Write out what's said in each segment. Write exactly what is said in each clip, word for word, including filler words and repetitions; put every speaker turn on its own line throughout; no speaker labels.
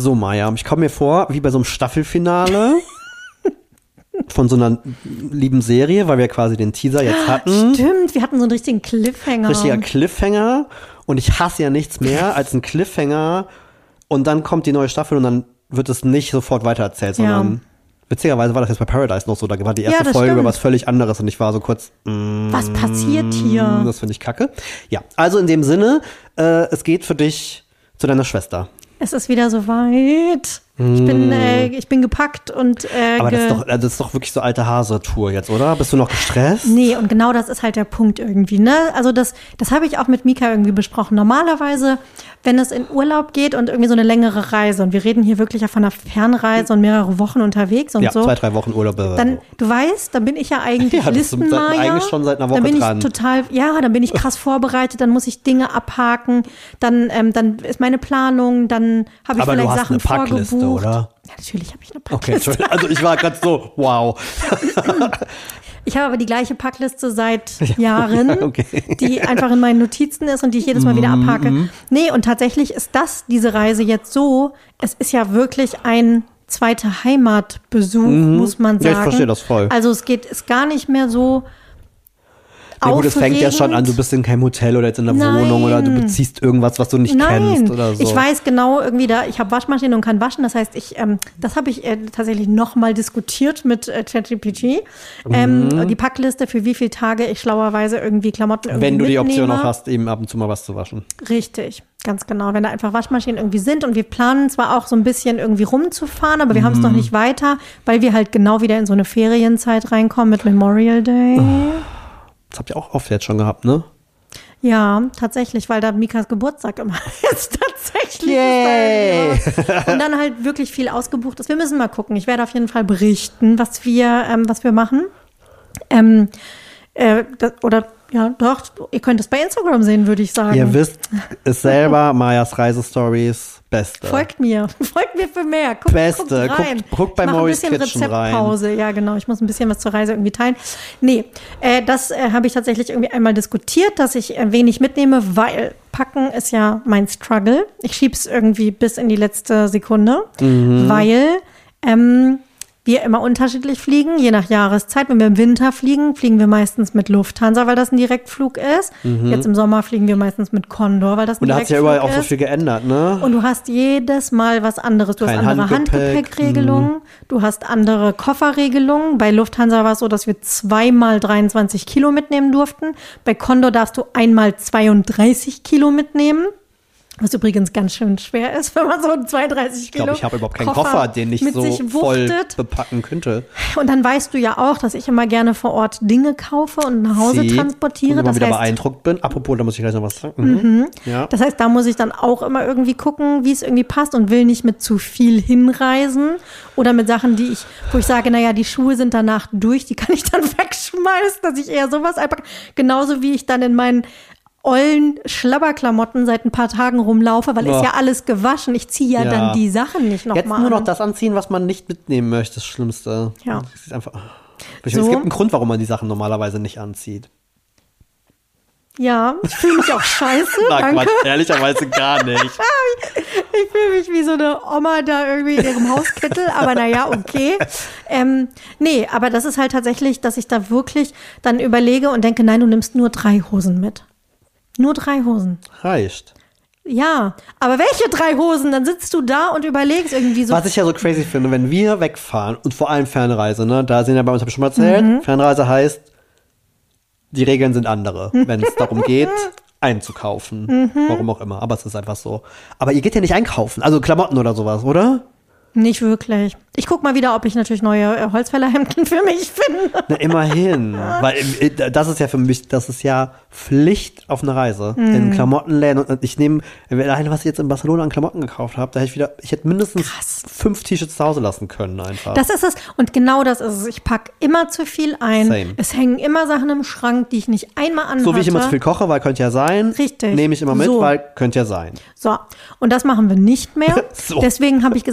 So, Maja, ich komme mir vor, wie bei so einem Staffelfinale von so einer lieben Serie, weil wir quasi den Teaser jetzt hatten.
Stimmt, wir hatten so einen richtigen Cliffhanger.
Richtiger Cliffhanger. Und ich hasse ja nichts mehr als einen Cliffhanger. Und dann kommt die neue Staffel und dann wird es nicht sofort weitererzählt, sondern ja. Witzigerweise war das jetzt bei Paradise noch so. Da war die erste
ja,
Folge
stimmt.
über was völlig anderes und ich war so kurz, mm,
was passiert hier?
Das finde ich kacke. Ja, also in dem Sinne, äh, es geht für dich zu deiner Schwester.
Es ist wieder soweit. Ich bin, äh, ich bin gepackt und äh,
Aber das
ge-
ist, doch, das ist doch wirklich so alte Hase-Tour jetzt, oder? Bist du noch gestresst?
Nee, und genau das ist halt der Punkt irgendwie, ne? Also das, das habe ich auch mit Mika irgendwie besprochen. Normalerweise, wenn es in Urlaub geht und irgendwie so eine längere Reise, und wir reden hier wirklich ja von einer Fernreise und mehrere Wochen unterwegs und
ja,
so.
zwei, drei Wochen Urlaub.
Dann, du weißt, dann bin ich ja eigentlich
ja,
Listenmaja.
eigentlich schon seit einer Woche
dann bin
dran.
ich total, ja, dann bin ich krass vorbereitet, dann muss ich Dinge abhaken, dann, ähm, dann ist meine Planung, dann habe ich
Aber
vielleicht
du hast
Sachen
eine Packliste,
vorgebucht.
oder?
Ja, natürlich habe ich eine
Okay,
Packliste.
Entschuldigung. Also ich war gerade so, wow.
Ich habe aber die gleiche Packliste seit Jahren,
okay.
die einfach in meinen Notizen ist und die ich jedes Mal wieder abhake.
Mhm.
Nee, und tatsächlich ist das, diese Reise jetzt so, es ist ja wirklich ein zweiter Heimatbesuch,
Mhm.
muss man sagen.
Ja, ich verstehe das voll.
Also es geht, ist gar nicht mehr so
Ja gut, es fängt ja schon an, du
aufregend.
bist in keinem Hotel oder jetzt in einer
Nein.
Wohnung oder du beziehst irgendwas, was du nicht
Nein,
kennst oder so.
ich weiß genau irgendwie da, ich habe Waschmaschine und kann waschen, das heißt, ich, ähm, das habe ich äh, tatsächlich nochmal diskutiert mit äh, ChatGPT. Ähm,
Mhm.
Die Packliste, für wie viele Tage ich schlauerweise irgendwie Klamotten irgendwie
Wenn du die Option
mitnehme.
noch hast, eben ab und zu mal was zu waschen.
Richtig, ganz genau. Wenn da einfach Waschmaschinen irgendwie sind und wir planen zwar auch so ein bisschen irgendwie rumzufahren, aber wir haben es noch nicht weiter, weil wir halt genau wieder in so eine Ferienzeit reinkommen mit Memorial Day.
Das habt ihr auch oft jetzt schon gehabt, ne?
Ja, tatsächlich, weil da Mikas Geburtstag immer ist. Tatsächlich.
Yay.
Ist da irgendwie was. Und dann halt wirklich viel ausgebucht ist. Wir müssen mal gucken. Ich werde auf jeden Fall berichten, was wir, ähm, was wir machen. Ähm, äh, das, oder ja, doch, ihr könnt es bei Instagram sehen, würde ich sagen.
Ihr wisst es selber, Majas Reisestories, beste.
Folgt mir. Folgt mir für mehr. Guckt,
Beste.
Guckt rein.
Guckt, guckt bei
ich mach
Maurice
ein bisschen
Kitchen rein.
Rezeptpause. Ja, genau. Ich muss ein bisschen was zur Reise irgendwie teilen. Nee, äh, das äh, habe ich tatsächlich irgendwie einmal diskutiert, dass ich äh, wenig mitnehme, weil Packen ist ja mein Struggle. Ich schieb's irgendwie bis in die letzte Sekunde,
Mhm.
weil ähm, wir immer unterschiedlich fliegen, je nach Jahreszeit. Wenn wir im Winter fliegen, fliegen wir meistens mit Lufthansa, weil das ein Direktflug ist. Jetzt im Sommer fliegen wir meistens mit Condor, weil das ein
Und da hat sich ja
Direktflug
überall auch so
ist.
viel geändert, ne?
Und du hast jedes Mal was anderes. Du
Kein
hast andere
Handgepäck.
Handgepäckregelungen, du hast andere Kofferregelungen. Bei Lufthansa war es so, dass wir zweimal dreiundzwanzig Kilo mitnehmen durften. Bei Condor darfst du einmal zweiunddreißig Kilo mitnehmen. Was übrigens ganz schön schwer ist, wenn man so einen zweiunddreißig
Ich
Kilo
glaube, ich habe überhaupt keinen Koffer, den ich
mit
so
sich
voll
wuchtet.
bepacken könnte.
Und dann weißt du ja auch, dass ich immer gerne vor Ort Dinge kaufe und nach Hause
Sie.
transportiere.
Und immer
Das
wieder
heißt,
beeindruckt bin. Apropos, da muss ich gleich noch was sagen. Mhm. Ja.
Das heißt, da muss ich dann auch immer irgendwie gucken, wie es irgendwie passt und will nicht mit zu viel hinreisen oder mit Sachen, die ich, wo ich sage, naja, die Schuhe sind danach durch, die kann ich dann wegschmeißen, dass ich eher sowas einpacke. Genauso wie ich dann in meinen ollen Schlabberklamotten seit ein paar Tagen rumlaufe, weil
Boah.
ist ja alles gewaschen. Ich ziehe ja,
Ja.
dann die Sachen nicht nochmal
Jetzt
an.
nur noch das anziehen, was man nicht mitnehmen möchte, das Schlimmste.
Ja.
Das ist einfach, es
So.
gibt einen Grund, warum man die Sachen normalerweise nicht anzieht.
Ja, ich fühle mich auch scheiße,
Na
danke.
Quatsch, ehrlicherweise gar nicht.
Ich fühle mich wie so eine Oma da irgendwie in ihrem Hauskittel, aber naja, okay. Ähm, nee, aber das ist halt tatsächlich, dass ich da wirklich dann überlege und denke, nein, du nimmst nur drei Hosen mit. Nur drei Hosen.
Reicht.
Ja, aber welche drei Hosen? Dann sitzt du da und überlegst irgendwie so.
Was ich ja so crazy finde, wenn wir wegfahren und vor allem Fernreise, ne, da sind ja bei uns, habe ich schon mal erzählt,
Mhm.
Fernreise heißt, die Regeln sind andere, wenn es darum geht, einzukaufen.
Mhm.
Warum auch immer, aber es ist einfach so. Aber ihr geht ja nicht einkaufen, also Klamotten oder sowas, oder?
Nicht wirklich. Ich guck mal wieder, ob ich natürlich neue äh, Holzfällerhemden für mich finde.
Na, immerhin. Weil äh, das ist ja für mich, das ist ja Pflicht auf eine Reise.
Mhm.
In Klamottenläden. Und ich nehme, alleine was ich jetzt in Barcelona an Klamotten gekauft habe, da hätte ich wieder, ich hätte mindestens
Krass.
fünf T-Shirts zu Hause lassen können einfach.
Das ist es. Und genau das ist es. Ich pack immer zu viel ein.
Same.
Es hängen immer Sachen im Schrank, die ich nicht einmal anhatte.
So wie ich immer zu viel koche, weil könnte ja sein.
Richtig.
Nehme ich immer mit,
So.
weil könnte ja sein.
So, und das machen wir nicht mehr.
So.
Deswegen habe ich gesagt, ich nehme auch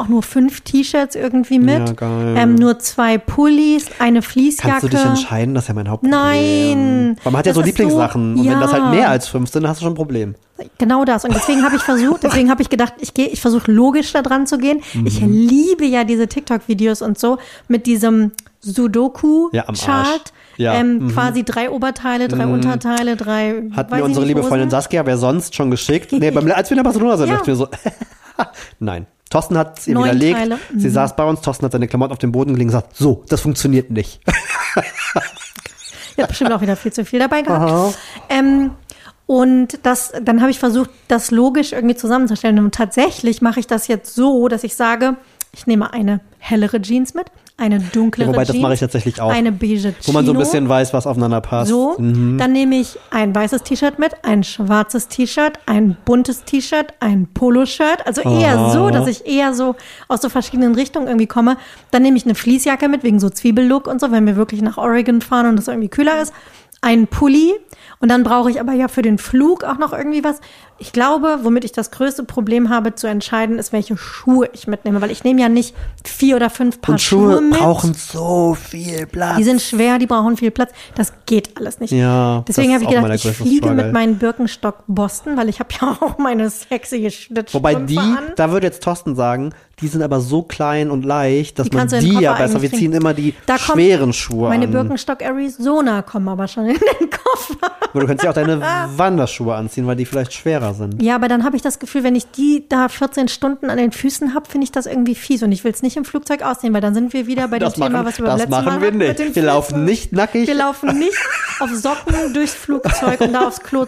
auch nur fünf T-Shirts irgendwie mit.
Ja, geil.
Ähm, nur zwei Pullis, eine Fließjacke.
Kannst du dich entscheiden? Das ist ja mein Hauptproblem.
Nein.
Weil man hat ja so
Das ist
Lieblingssachen.
so-
Und wenn das
ja.
halt mehr als fünf sind, dann hast du schon ein Problem.
Genau das. Und deswegen habe ich versucht, deswegen habe ich gedacht, ich gehe, ich versuche logisch da dran zu gehen.
Mhm.
Ich liebe ja diese TikTok-Videos und so mit diesem
Ja, am Arsch.
Sudoku-Chart.
Ja,
Ähm,
mhm.
Quasi drei Oberteile, drei Unterteile, drei.
Hat
weiß
mir
ich
unsere
nicht,
liebe
Hosen.
Freundin Saskia, wer sonst schon geschickt. Nee, beim, als wir in Barcelona sind,
Ja.
dachten wir so, nein. Thorsten hat es ihr
Neun
widerlegt.
Teile.
Sie
Mhm.
saß bei uns, Thorsten hat seine Klamotten auf den Boden gelegt und gesagt, so, das funktioniert nicht.
Ihr habt bestimmt auch wieder viel zu viel dabei gehabt.
Aha.
Ähm, und das, dann habe ich versucht, das logisch irgendwie zusammenzustellen. Und tatsächlich mache ich das jetzt so, dass ich sage, ich nehme eine hellere Jeans mit, eine dunklere
Ja, wobei,
Jeans.
das mache ich tatsächlich auch.
Eine beige
Wo man so ein
Chino.
bisschen weiß, was aufeinander passt.
So,
Mhm.
dann nehme ich ein weißes T-Shirt mit, ein schwarzes T-Shirt, ein buntes T-Shirt, ein Poloshirt. Also eher
Oh.
so, dass ich eher so aus so verschiedenen Richtungen irgendwie komme. Dann nehme ich eine Fließjacke mit, wegen so Zwiebellook und so, wenn wir wirklich nach Oregon fahren und es irgendwie kühler ist. Ein Pulli. Und dann brauche ich aber ja für den Flug auch noch irgendwie was. Ich glaube, womit ich das größte Problem habe zu entscheiden, ist, welche Schuhe ich mitnehme. Weil ich nehme ja nicht vier oder fünf Paar
Und Schuhe,
Schuhe mit.
brauchen so viel Platz.
Die sind schwer, die brauchen viel Platz. Das geht alles nicht.
Ja,
Deswegen
das
habe ich
ist auch
gedacht,
meine
ich
größte
fliege
Struggle.
mit meinen Birkenstock Boston, weil ich habe ja auch meine sexy Schnittstrümpfe
Wobei die,
an.
da würde jetzt Thorsten sagen, die sind aber so klein und leicht, dass
Die
man
kannst du in den
die ja
Koffer
besser, wir
eigentlich
ziehen immer die
Da kommt
schweren Schuhe
Meine
an.
Birkenstock Arizona kommen aber schon in den Koffer.
Aber du kannst ja auch deine Wanderschuhe anziehen, weil die vielleicht schwerer sind.
Ja, aber dann habe ich das Gefühl, wenn ich die da vierzehn Stunden an den Füßen habe, finde ich das irgendwie fies. Und ich will es nicht im Flugzeug ausziehen, weil dann sind wir wieder bei dem
Das
Thema,
machen,
was wir beim
das
letzten
machen
Mal
wir
hatten mit
nicht.
den
Wir
Füßen.
laufen nicht nackig.
Wir laufen nicht auf Socken durchs Flugzeug und da aufs Klo.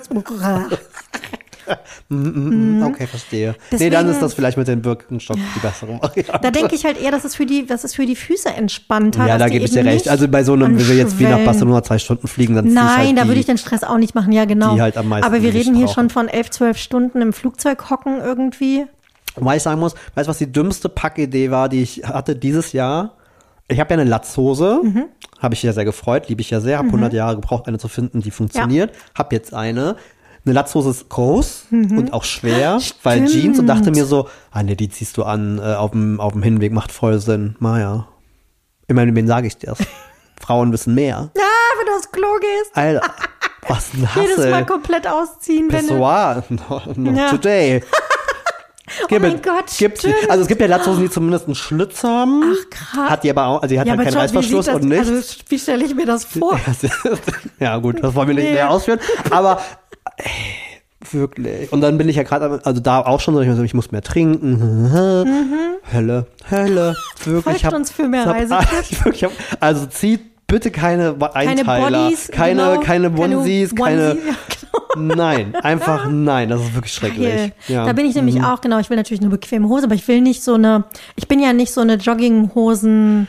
Okay, verstehe. nee,
Deswegen-
dann ist das vielleicht mit den Birkenstock die bessere Variante.
Da denke ich halt eher, dass es für die, dass es für die Füße entspannter.
Ja,
dass
da
die
gebe ich dir
eben
recht.
nicht
Also bei so einem, wenn wir jetzt wie nach
anschwellen.
Barcelona zwei Stunden fliegen, dann zieh ich
Nein,
halt
da
die,
würde ich den Stress auch nicht machen, ja genau.
die halt am meisten
Aber wir
Gewicht
reden hier
brauchen.
schon von elf, zwölf Stunden im Flugzeug hocken irgendwie.
Wobei ich sagen muss, weißt du, was die dümmste Packidee war, die ich hatte dieses Jahr? Ich habe ja eine Latzhose,
Mhm.
habe ich ja sehr gefreut, liebe ich ja sehr, habe hundert Jahre gebraucht, eine zu finden, die funktioniert. Habe jetzt eine. Eine Latzhose ist groß und auch schwer, weil
Mhm. Stimmt.
Jeans und dachte mir so, ah nee, die ziehst du an äh, auf dem auf dem Hinweg, macht voll Sinn. Maja. Immerhin, wen sage ich dir's? Frauen wissen mehr.
Ja, wenn du aufs Klo gehst.
Alter, was ein
Jedes Mal
Hassel.
komplett ausziehen, wenn du.
Pissoir, not, not
Ja.
today.
Oh mein Gott,
gibt's,
stimmt.
also es gibt ja Latzhosen, die zumindest einen Schlitz haben.
Ach, krass.
Hat die aber auch, also die hat
Ja,
halt
aber
keinen
John, wie
Reißverschluss
sieht das,
und nichts.
also wie stelle ich mir das vor?
Ja gut, das wollen wir nicht
Nee.
näher ausführen. Aber ey, wirklich. Und dann bin ich ja gerade, also da auch schon so, ich, ich muss mehr trinken. Hölle, Hölle. Wirklich.
Folgt
ich hab,
uns für mehr
ich hab-
Reisetipps.
ich wirklich hab, also zieht bitte keine Einteiler,
Bodies,
keine,
genau,
keine Onesies, keine,
Onesie, ja, genau.
nein, einfach nein, das ist wirklich schrecklich.
Geil.
Ja.
Da bin ich nämlich auch, genau, ich will natürlich eine bequeme Hose, aber ich will nicht so eine, ich bin ja nicht so eine Jogginghosen.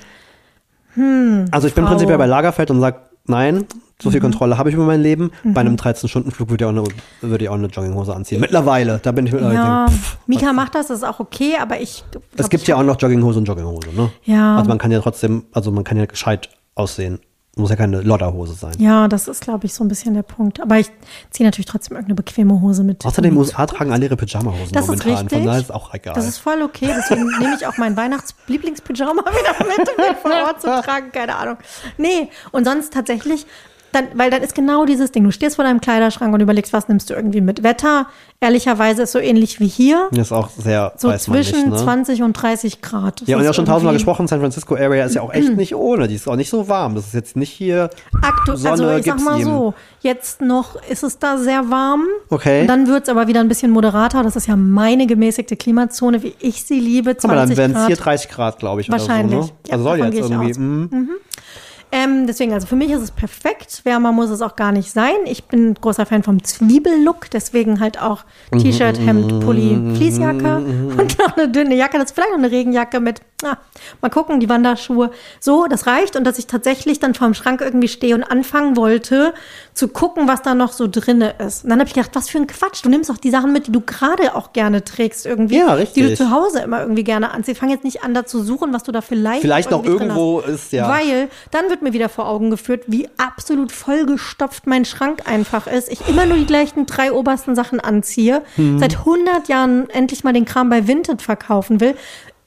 Also ich bin
Frau.
prinzipiell bei Lagerfeld und sag, nein, so
Mhm.
viel Kontrolle habe ich über mein Leben. Bei einem dreizehn-Stunden-Flug würde ich, auch eine, würde ich auch eine Jogginghose anziehen. Mittlerweile, da bin ich mittlerweile.
Ja,
denke, pff,
Mika macht das, das ist auch okay, aber ich.
es gibt ja auch noch Jogginghose und Jogginghose, ne?
Ja.
Also man kann ja trotzdem, also man kann ja gescheit aussehen. Muss ja keine Lodderhose sein.
Ja, das ist, glaube ich, so ein bisschen der Punkt. Aber ich ziehe natürlich trotzdem irgendeine bequeme Hose mit.
Außerdem, in den U S A tragen alle ihre Pyjamahosen
Das ist
momentan.
richtig.
Von daher ist es auch egal.
Das ist voll okay. Deswegen nehme ich auch meinen Weihnachts-Lieblingspyjama wieder mit, um den vor Ort zu tragen. Keine Ahnung. Nee, und sonst tatsächlich, dann, weil dann ist genau dieses Ding. Du stehst vor deinem Kleiderschrank und überlegst, was nimmst du irgendwie mit. Wetter, ehrlicherweise, ist so ähnlich wie hier.
das ist auch sehr,
So
weiß man nicht,
zwischen
ne?
zwanzig und dreißig Grad. Das
Ja, und
ist
ja schon tausendmal
irgendwie
gesprochen, San Francisco Area ist ja auch echt nicht ohne. Die ist auch nicht so warm. Das ist jetzt nicht hier
Aktu
Sonne,
also ich sag
gibt's
mal
ihm.
so, jetzt noch ist es da sehr warm.
Okay.
Und dann wird es aber wieder ein bisschen moderater. Das ist ja meine gemäßigte Klimazone, wie ich sie liebe,
Guck mal, dann
zwanzig
wären es
Grad.
hier dreißig Grad, glaube ich.
Wahrscheinlich.
Oder so, ne?
Ja,
Also soll
davon
jetzt
gehe ich
irgendwie.
aus.
mm.
Ähm, deswegen, also für mich ist es perfekt. Wärmer muss es auch gar nicht sein. Ich bin großer Fan vom Zwiebellook, deswegen halt auch T-Shirt, Hemd, Pulli, Fließjacke und noch eine dünne Jacke. Das ist vielleicht noch eine Regenjacke mit, ah, mal gucken, die Wanderschuhe. So, das reicht. Und dass ich tatsächlich dann vorm Schrank irgendwie stehe und anfangen wollte, zu gucken, was da noch so drinne ist. Und dann habe ich gedacht, was für ein Quatsch. Du nimmst auch die Sachen mit, die du gerade auch gerne trägst irgendwie.
Ja, richtig.
Die du zu Hause immer irgendwie gerne anziehst. Fang jetzt nicht an, da zu suchen, was du da vielleicht
Vielleicht noch
irgendwie drin
irgendwo
hast.
ist, ja.
Weil dann wird mir wieder vor Augen geführt, wie absolut vollgestopft mein Schrank einfach ist. Ich immer nur die gleichen drei obersten Sachen anziehe.
Mhm.
Seit hundert Jahren endlich mal den Kram bei Vinted verkaufen will.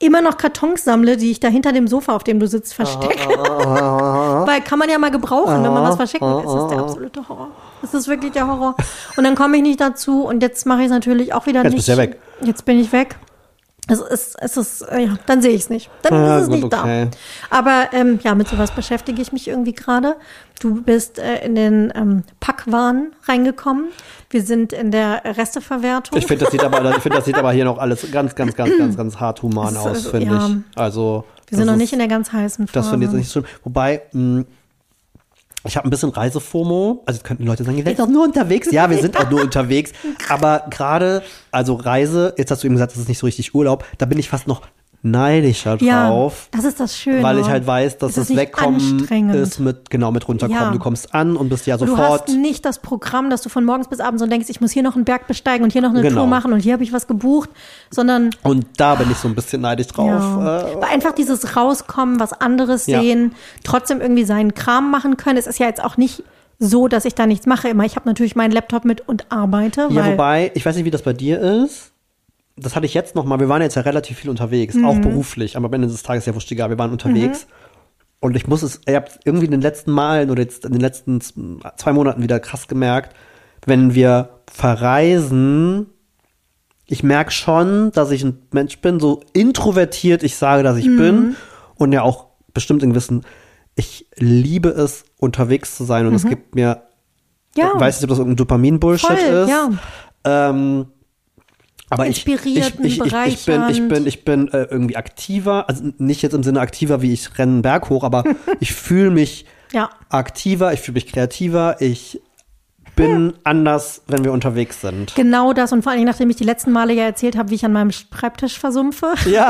immer noch Kartons sammle, die ich da hinter dem Sofa, auf dem du sitzt, verstecke. Weil kann man ja mal gebrauchen, wenn man was versteckt. Das ist der absolute Horror. Das ist wirklich der Horror. Und dann komme ich nicht dazu und jetzt mache ich es natürlich auch wieder
jetzt
nicht.
Jetzt bist du ja weg.
Jetzt bin ich weg. Es ist, es ist, ja, dann sehe ich es nicht. Dann
ah,
ist es
gut,
nicht
okay.
da. Aber ähm, ja, mit sowas beschäftige ich mich irgendwie gerade. Du bist äh, in den ähm, Packwaren reingekommen. Wir sind in der Resteverwertung.
Ich finde, das sieht aber, ich finde, das sieht aber hier noch alles ganz, ganz, ganz, ganz, ganz hart human
Das,
aus,
äh,
finde
ja.
ich. Also
Wir sind noch
ist,
nicht in der ganz heißen Phase.
Das finde ich jetzt nicht so schlimm. Wobei, mh, ich habe ein bisschen Reisefomo. Also jetzt könnten die Leute sagen, ihr seid doch nur unterwegs. Ja, wir sind auch nur unterwegs. Aber gerade, also Reise, jetzt hast du eben gesagt, das ist nicht so richtig Urlaub. Da bin ich fast noch neidischer drauf.
Ja, das ist das Schöne.
Weil ich halt weiß, dass das Wegkommen ist mit, genau, mit runterkommen. Ja. Du kommst an und bist ja sofort.
Du hast nicht das Programm, dass du von morgens bis abends so denkst, ich muss hier noch einen Berg besteigen und hier noch eine
genau.
Tour machen und hier habe ich was gebucht, sondern.
Und da bin ich so ein bisschen neidisch drauf.
Ja.
Äh,
Aber einfach dieses Rauskommen, was anderes ja. sehen, trotzdem irgendwie seinen Kram machen können. Es ist ja jetzt auch nicht so, dass ich da nichts mache immer. Ich habe natürlich meinen Laptop mit und arbeite.
Ja,
weil
wobei, ich weiß nicht, wie das bei dir ist. Das hatte ich jetzt noch mal, wir waren jetzt ja relativ viel unterwegs, mhm. auch beruflich, aber am Ende des Tages ja wurscht egal, wir waren unterwegs. Mhm. Und ich muss es, ich habe irgendwie in den letzten Malen oder jetzt in den letzten zwei Monaten wieder krass gemerkt, wenn wir verreisen, ich merke schon, dass ich ein Mensch bin, so introvertiert ich sage, dass ich mhm. bin und ja auch bestimmt in gewissen, ich liebe es, unterwegs zu sein und mhm. es gibt mir, ja. ich weiß nicht, ob das irgendein Dopamin-Bullshit
Voll,
ist,
ja.
ähm, aber ich, ich, ich, ich, ich bin, ich bin, ich bin äh, irgendwie aktiver, also nicht jetzt im Sinne aktiver, wie ich renne einen Berg hoch, aber ich fühle mich
ja.
aktiver, ich fühle mich kreativer, ich bin ja. anders, wenn wir unterwegs sind.
Genau das und vor allem, nachdem ich die letzten Male ja erzählt habe, wie ich an meinem Schreibtisch versumpfe.
Ja.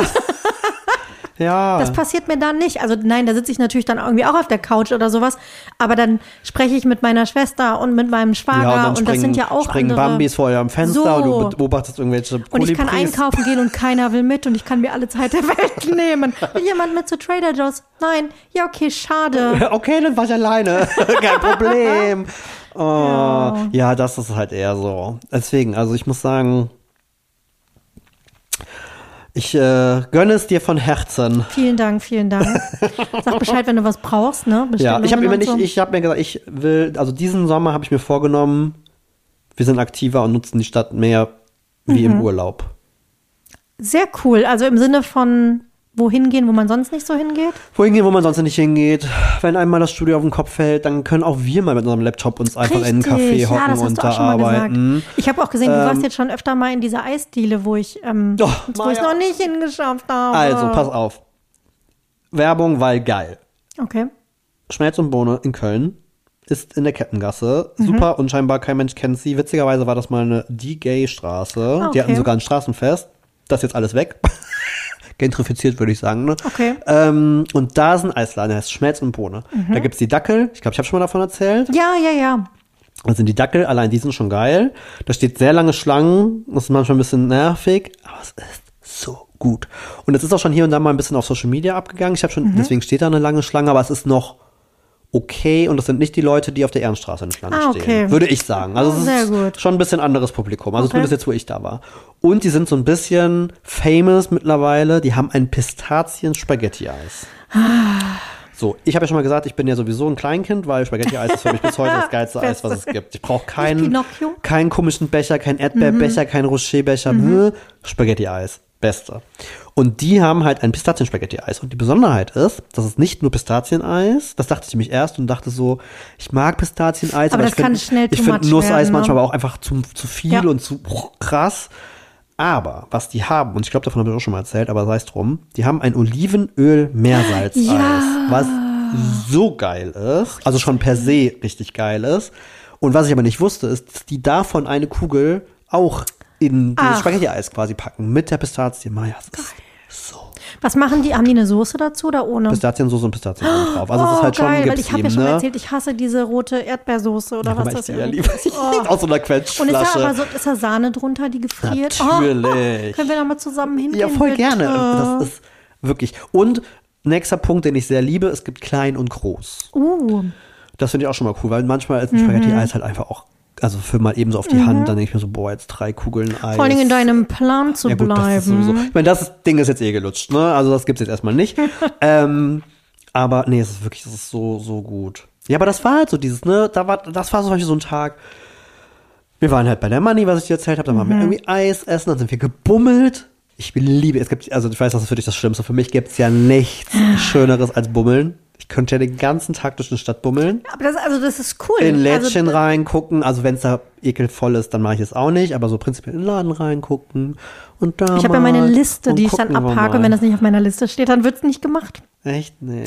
Ja.
Das passiert mir dann nicht. Also nein, da sitze ich natürlich dann irgendwie auch auf der Couch oder sowas. Aber dann spreche ich mit meiner Schwester und mit meinem Schwager. Ja, und, und springen, das sind ja auch
springen
andere.
Bambis vor eurem Fenster
so.
und du beobachtest irgendwelche Kolibris.
Und ich kann einkaufen gehen und keiner will mit und ich kann mir alle Zeit der Welt nehmen. Will jemand mit zu Trader Joe's? Nein. Ja, okay, schade.
Okay, dann war ich alleine. Kein Problem. Oh, ja. ja, das ist halt eher so. Deswegen, also ich muss sagen, ich äh, gönne es dir von Herzen.
Vielen Dank, vielen Dank. Sag Bescheid, wenn du was brauchst, ne?
Ja, ich habe immer nicht, so. ich habe mir gesagt, ich will, also diesen Sommer habe ich mir vorgenommen, wir sind aktiver und nutzen die Stadt mehr wie mhm. im Urlaub.
Sehr cool. Also im Sinne von wohin gehen, wo man sonst nicht so hingeht?
Wohin gehen, wo man sonst nicht hingeht. Wenn einmal das Studio auf den Kopf fällt, dann können auch wir mal mit unserem Laptop uns einfach Richtig. in einen Café hocken ja, das hast und du auch da schon mal arbeiten.
Gesagt. Ich habe auch gesehen, du ähm, warst jetzt schon öfter mal in dieser Eisdiele, wo ich ähm,
oh,
wo ich noch nicht hingeschafft habe.
Also, pass auf. Werbung, weil geil.
Okay.
Schmelz und Bohne in Köln ist in der Kettengasse. Mhm. Super und scheinbar kein Mensch kennt sie. Witzigerweise war das mal eine D-Gay-Straße.
Ah, okay.
Die hatten sogar ein Straßenfest. Das ist jetzt alles weg. Gentrifiziert, würde ich sagen. Ne?
Okay.
Ähm, und da ist ein Eisladen, der heißt Schmelz und Bohne. Mhm. Da gibt's die Dackel. Ich glaube, ich habe schon mal davon erzählt.
Ja, ja, ja.
Das sind die Dackel, allein die sind schon geil. Da steht sehr lange Schlangen. Das ist manchmal ein bisschen nervig, aber es ist so gut. Und es ist auch schon hier und da mal ein bisschen auf Social Media abgegangen. Ich habe schon, mhm. deswegen steht da eine lange Schlange, aber es ist noch okay und das sind nicht die Leute, die auf der Ehrenstraße in der Schlange
ah, okay.
stehen. Würde ich sagen. Also es
Sehr
ist
gut.
schon ein bisschen anderes Publikum. Also
okay.
zumindest jetzt, wo ich da war. Und die sind so ein bisschen famous mittlerweile. Die haben ein Pistazien-Spaghetti-Eis. So, ich habe ja schon mal gesagt, ich bin ja sowieso ein Kleinkind, weil Spaghetti-Eis ist für mich bis heute das geilste Eis, was es gibt. Ich brauche keinen, keinen komischen Becher, keinen Erdbeerbecher, mhm. keinen Rocher-Becher. Mhm. Spaghetti-Eis. Beste. Und die haben halt ein Pistazien-Spaghetti-Eis. Und die Besonderheit ist, das ist nicht nur Pistazieneis. Das dachte ich nämlich erst und dachte so, ich mag Pistazieneis.
Aber, aber
das
ich kann schnell
Ich finde Nusseis
werden, ne?
manchmal aber auch einfach zu, zu viel ja. und zu krass. Aber was die haben, und ich glaube, davon habe ich auch schon mal erzählt, aber sei es drum, die haben ein Olivenöl-Meersalzeis,
ja.
was so geil ist, also schon per se richtig geil ist. Und was ich aber nicht wusste, ist, dass die davon eine Kugel auch in dieses Spaghetti-Eis quasi packen, mit der Pistazie. Maja, das ist so.
Was machen die? Haben die eine Soße dazu oder ohne?
Pistaziensoße und Pistazien oh, drauf. Also
oh,
es ist halt
geil,
schon,
weil ich habe ja schon
ne?
erzählt, ich hasse diese rote Erdbeersoße oder ja, was das ist.
Oh. Aus so einer Quetschflasche.
Und ist da aber so, ist da Sahne drunter, die gefriert?
Natürlich.
Oh, oh. Können wir da mal zusammen hingehen?
Ja, voll
bitte?
gerne. Das ist wirklich. Und nächster Punkt, den ich sehr liebe, es gibt klein und groß.
Uh.
Das finde ich auch schon mal cool, weil manchmal ist ein Spaghetti-Eis halt einfach auch also für mal eben so auf die mhm. Hand, dann denke ich mir so, boah, jetzt drei Kugeln Eis.
Vor allem in deinem Plan zu
ja, gut,
bleiben.
Das ist sowieso, ich meine, das Ding ist jetzt eh gelutscht, ne? Also das gibt's jetzt erstmal nicht. ähm, aber nee, es ist wirklich, das ist so, so gut. Ja, aber das war halt so dieses, ne, da war, das war zum Beispiel so ein Tag, wir waren halt bei der Money, was ich dir erzählt habe, dann mhm. waren wir irgendwie Eis essen, dann sind wir gebummelt. Ich liebe, es gibt, also ich weiß, das ist für dich das Schlimmste, für mich gibt's ja nichts Schöneres als Bummeln. Ich könnte ja den ganzen Tag durch die Stadt bummeln.
Aber das, also das ist cool.
In Lädchen
also,
reingucken, also wenn es da ekelvoll ist, dann mache ich es auch nicht, aber so prinzipiell in den Laden reingucken und da
Ich habe ja meine Liste, die ich dann abhake und wenn das nicht auf meiner Liste steht, dann wird's nicht gemacht.
Echt? Nee.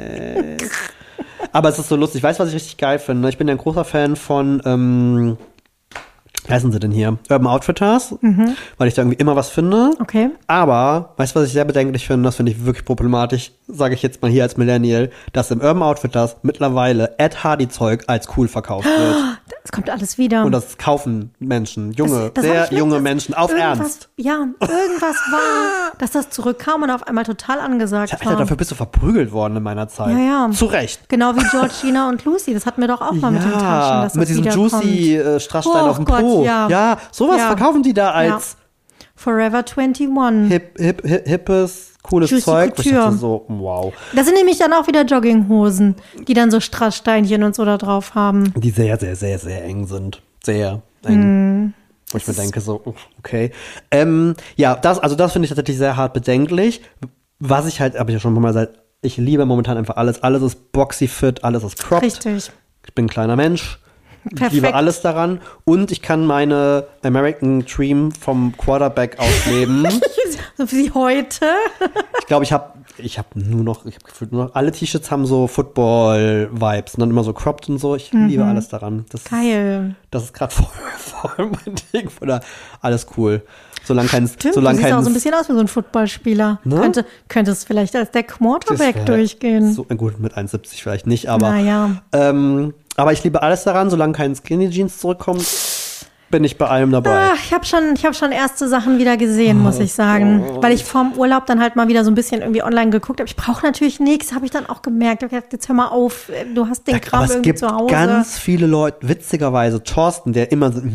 Aber es ist so lustig. Weißt du, was ich richtig geil finde? Ich bin ja ein großer Fan von, ähm, wie heißen sie denn hier? Urban Outfitters, mhm. weil ich da irgendwie immer was finde.
Okay.
Aber, weißt du, was ich sehr bedenklich finde? Das finde ich wirklich problematisch, sage ich jetzt mal hier als Millennial, dass im Urban Outfitters mittlerweile Ed Hardy-Zeug als cool verkauft wird.
Das kommt alles wieder.
Und das kaufen Menschen, junge,
das, das
sehr junge Menschen, auf Ernst.
Ja, irgendwas war, dass das zurückkam und auf einmal total angesagt
Alter,
war.
dafür bist du verprügelt worden in meiner Zeit.
Ja, ja.
Zu Recht.
Genau wie Georgina und Lucy. Das hatten wir doch auch mal
ja,
mit den Taschen. Dass das
mit diesem juicy äh, Strassstein
oh,
auf dem
Gott,
Po.
Ja,
ja sowas ja. verkaufen die da als
ja. Forever einundzwanzig.
Hip, hip, hip, hippes, cooles
Juicy
Zeug. Ich
Couture.
dachte so, wow.
Das sind nämlich dann auch wieder Jogginghosen, die dann so Strasssteinchen und so da drauf haben.
Die sehr, sehr, sehr, sehr eng sind. Sehr eng. Mm. Wo ich mir denke, so, okay. Ähm, ja, das, also das finde ich tatsächlich sehr hart bedenklich. Was ich halt, habe ich ja schon mal gesagt, ich liebe momentan einfach alles. Alles ist boxy fit, alles ist cropped.
Richtig.
Ich bin ein kleiner Mensch.
Perfekt.
Ich liebe alles daran. Und ich kann meine American Dream vom Quarterback ausleben.
So wie heute.
Ich glaube, ich habe ich hab nur noch, ich habe gefühlt nur noch, alle T-Shirts haben so Football-Vibes und dann immer so cropped und so. Ich mhm. liebe alles daran. Das
Geil.
Ist, das ist gerade voll, voll mein Ding. Oder alles cool. Solange kein,
Stimmt,
solange
du siehst
kein,
auch so ein bisschen aus wie so ein Footballspieler. Ne? Könnte, könnte es vielleicht als der Quarterback durchgehen.
So, gut, mit eins Komma siebzig vielleicht nicht, aber
naja.
ähm, aber ich liebe alles daran, solange kein Skinny Jeans zurückkommt, bin ich bei allem dabei.
Ah, ich habe schon, ich hab schon erste Sachen wieder gesehen, muss ich sagen. Oh. Weil ich vorm Urlaub dann halt mal wieder so ein bisschen irgendwie online geguckt habe. Ich brauche natürlich nichts, habe ich dann auch gemerkt. Ich hab gedacht, jetzt hör mal auf, du hast den
ja,
Kram irgendwie zu Hause.
Es gibt ganz viele Leute, witzigerweise Thorsten, der immer so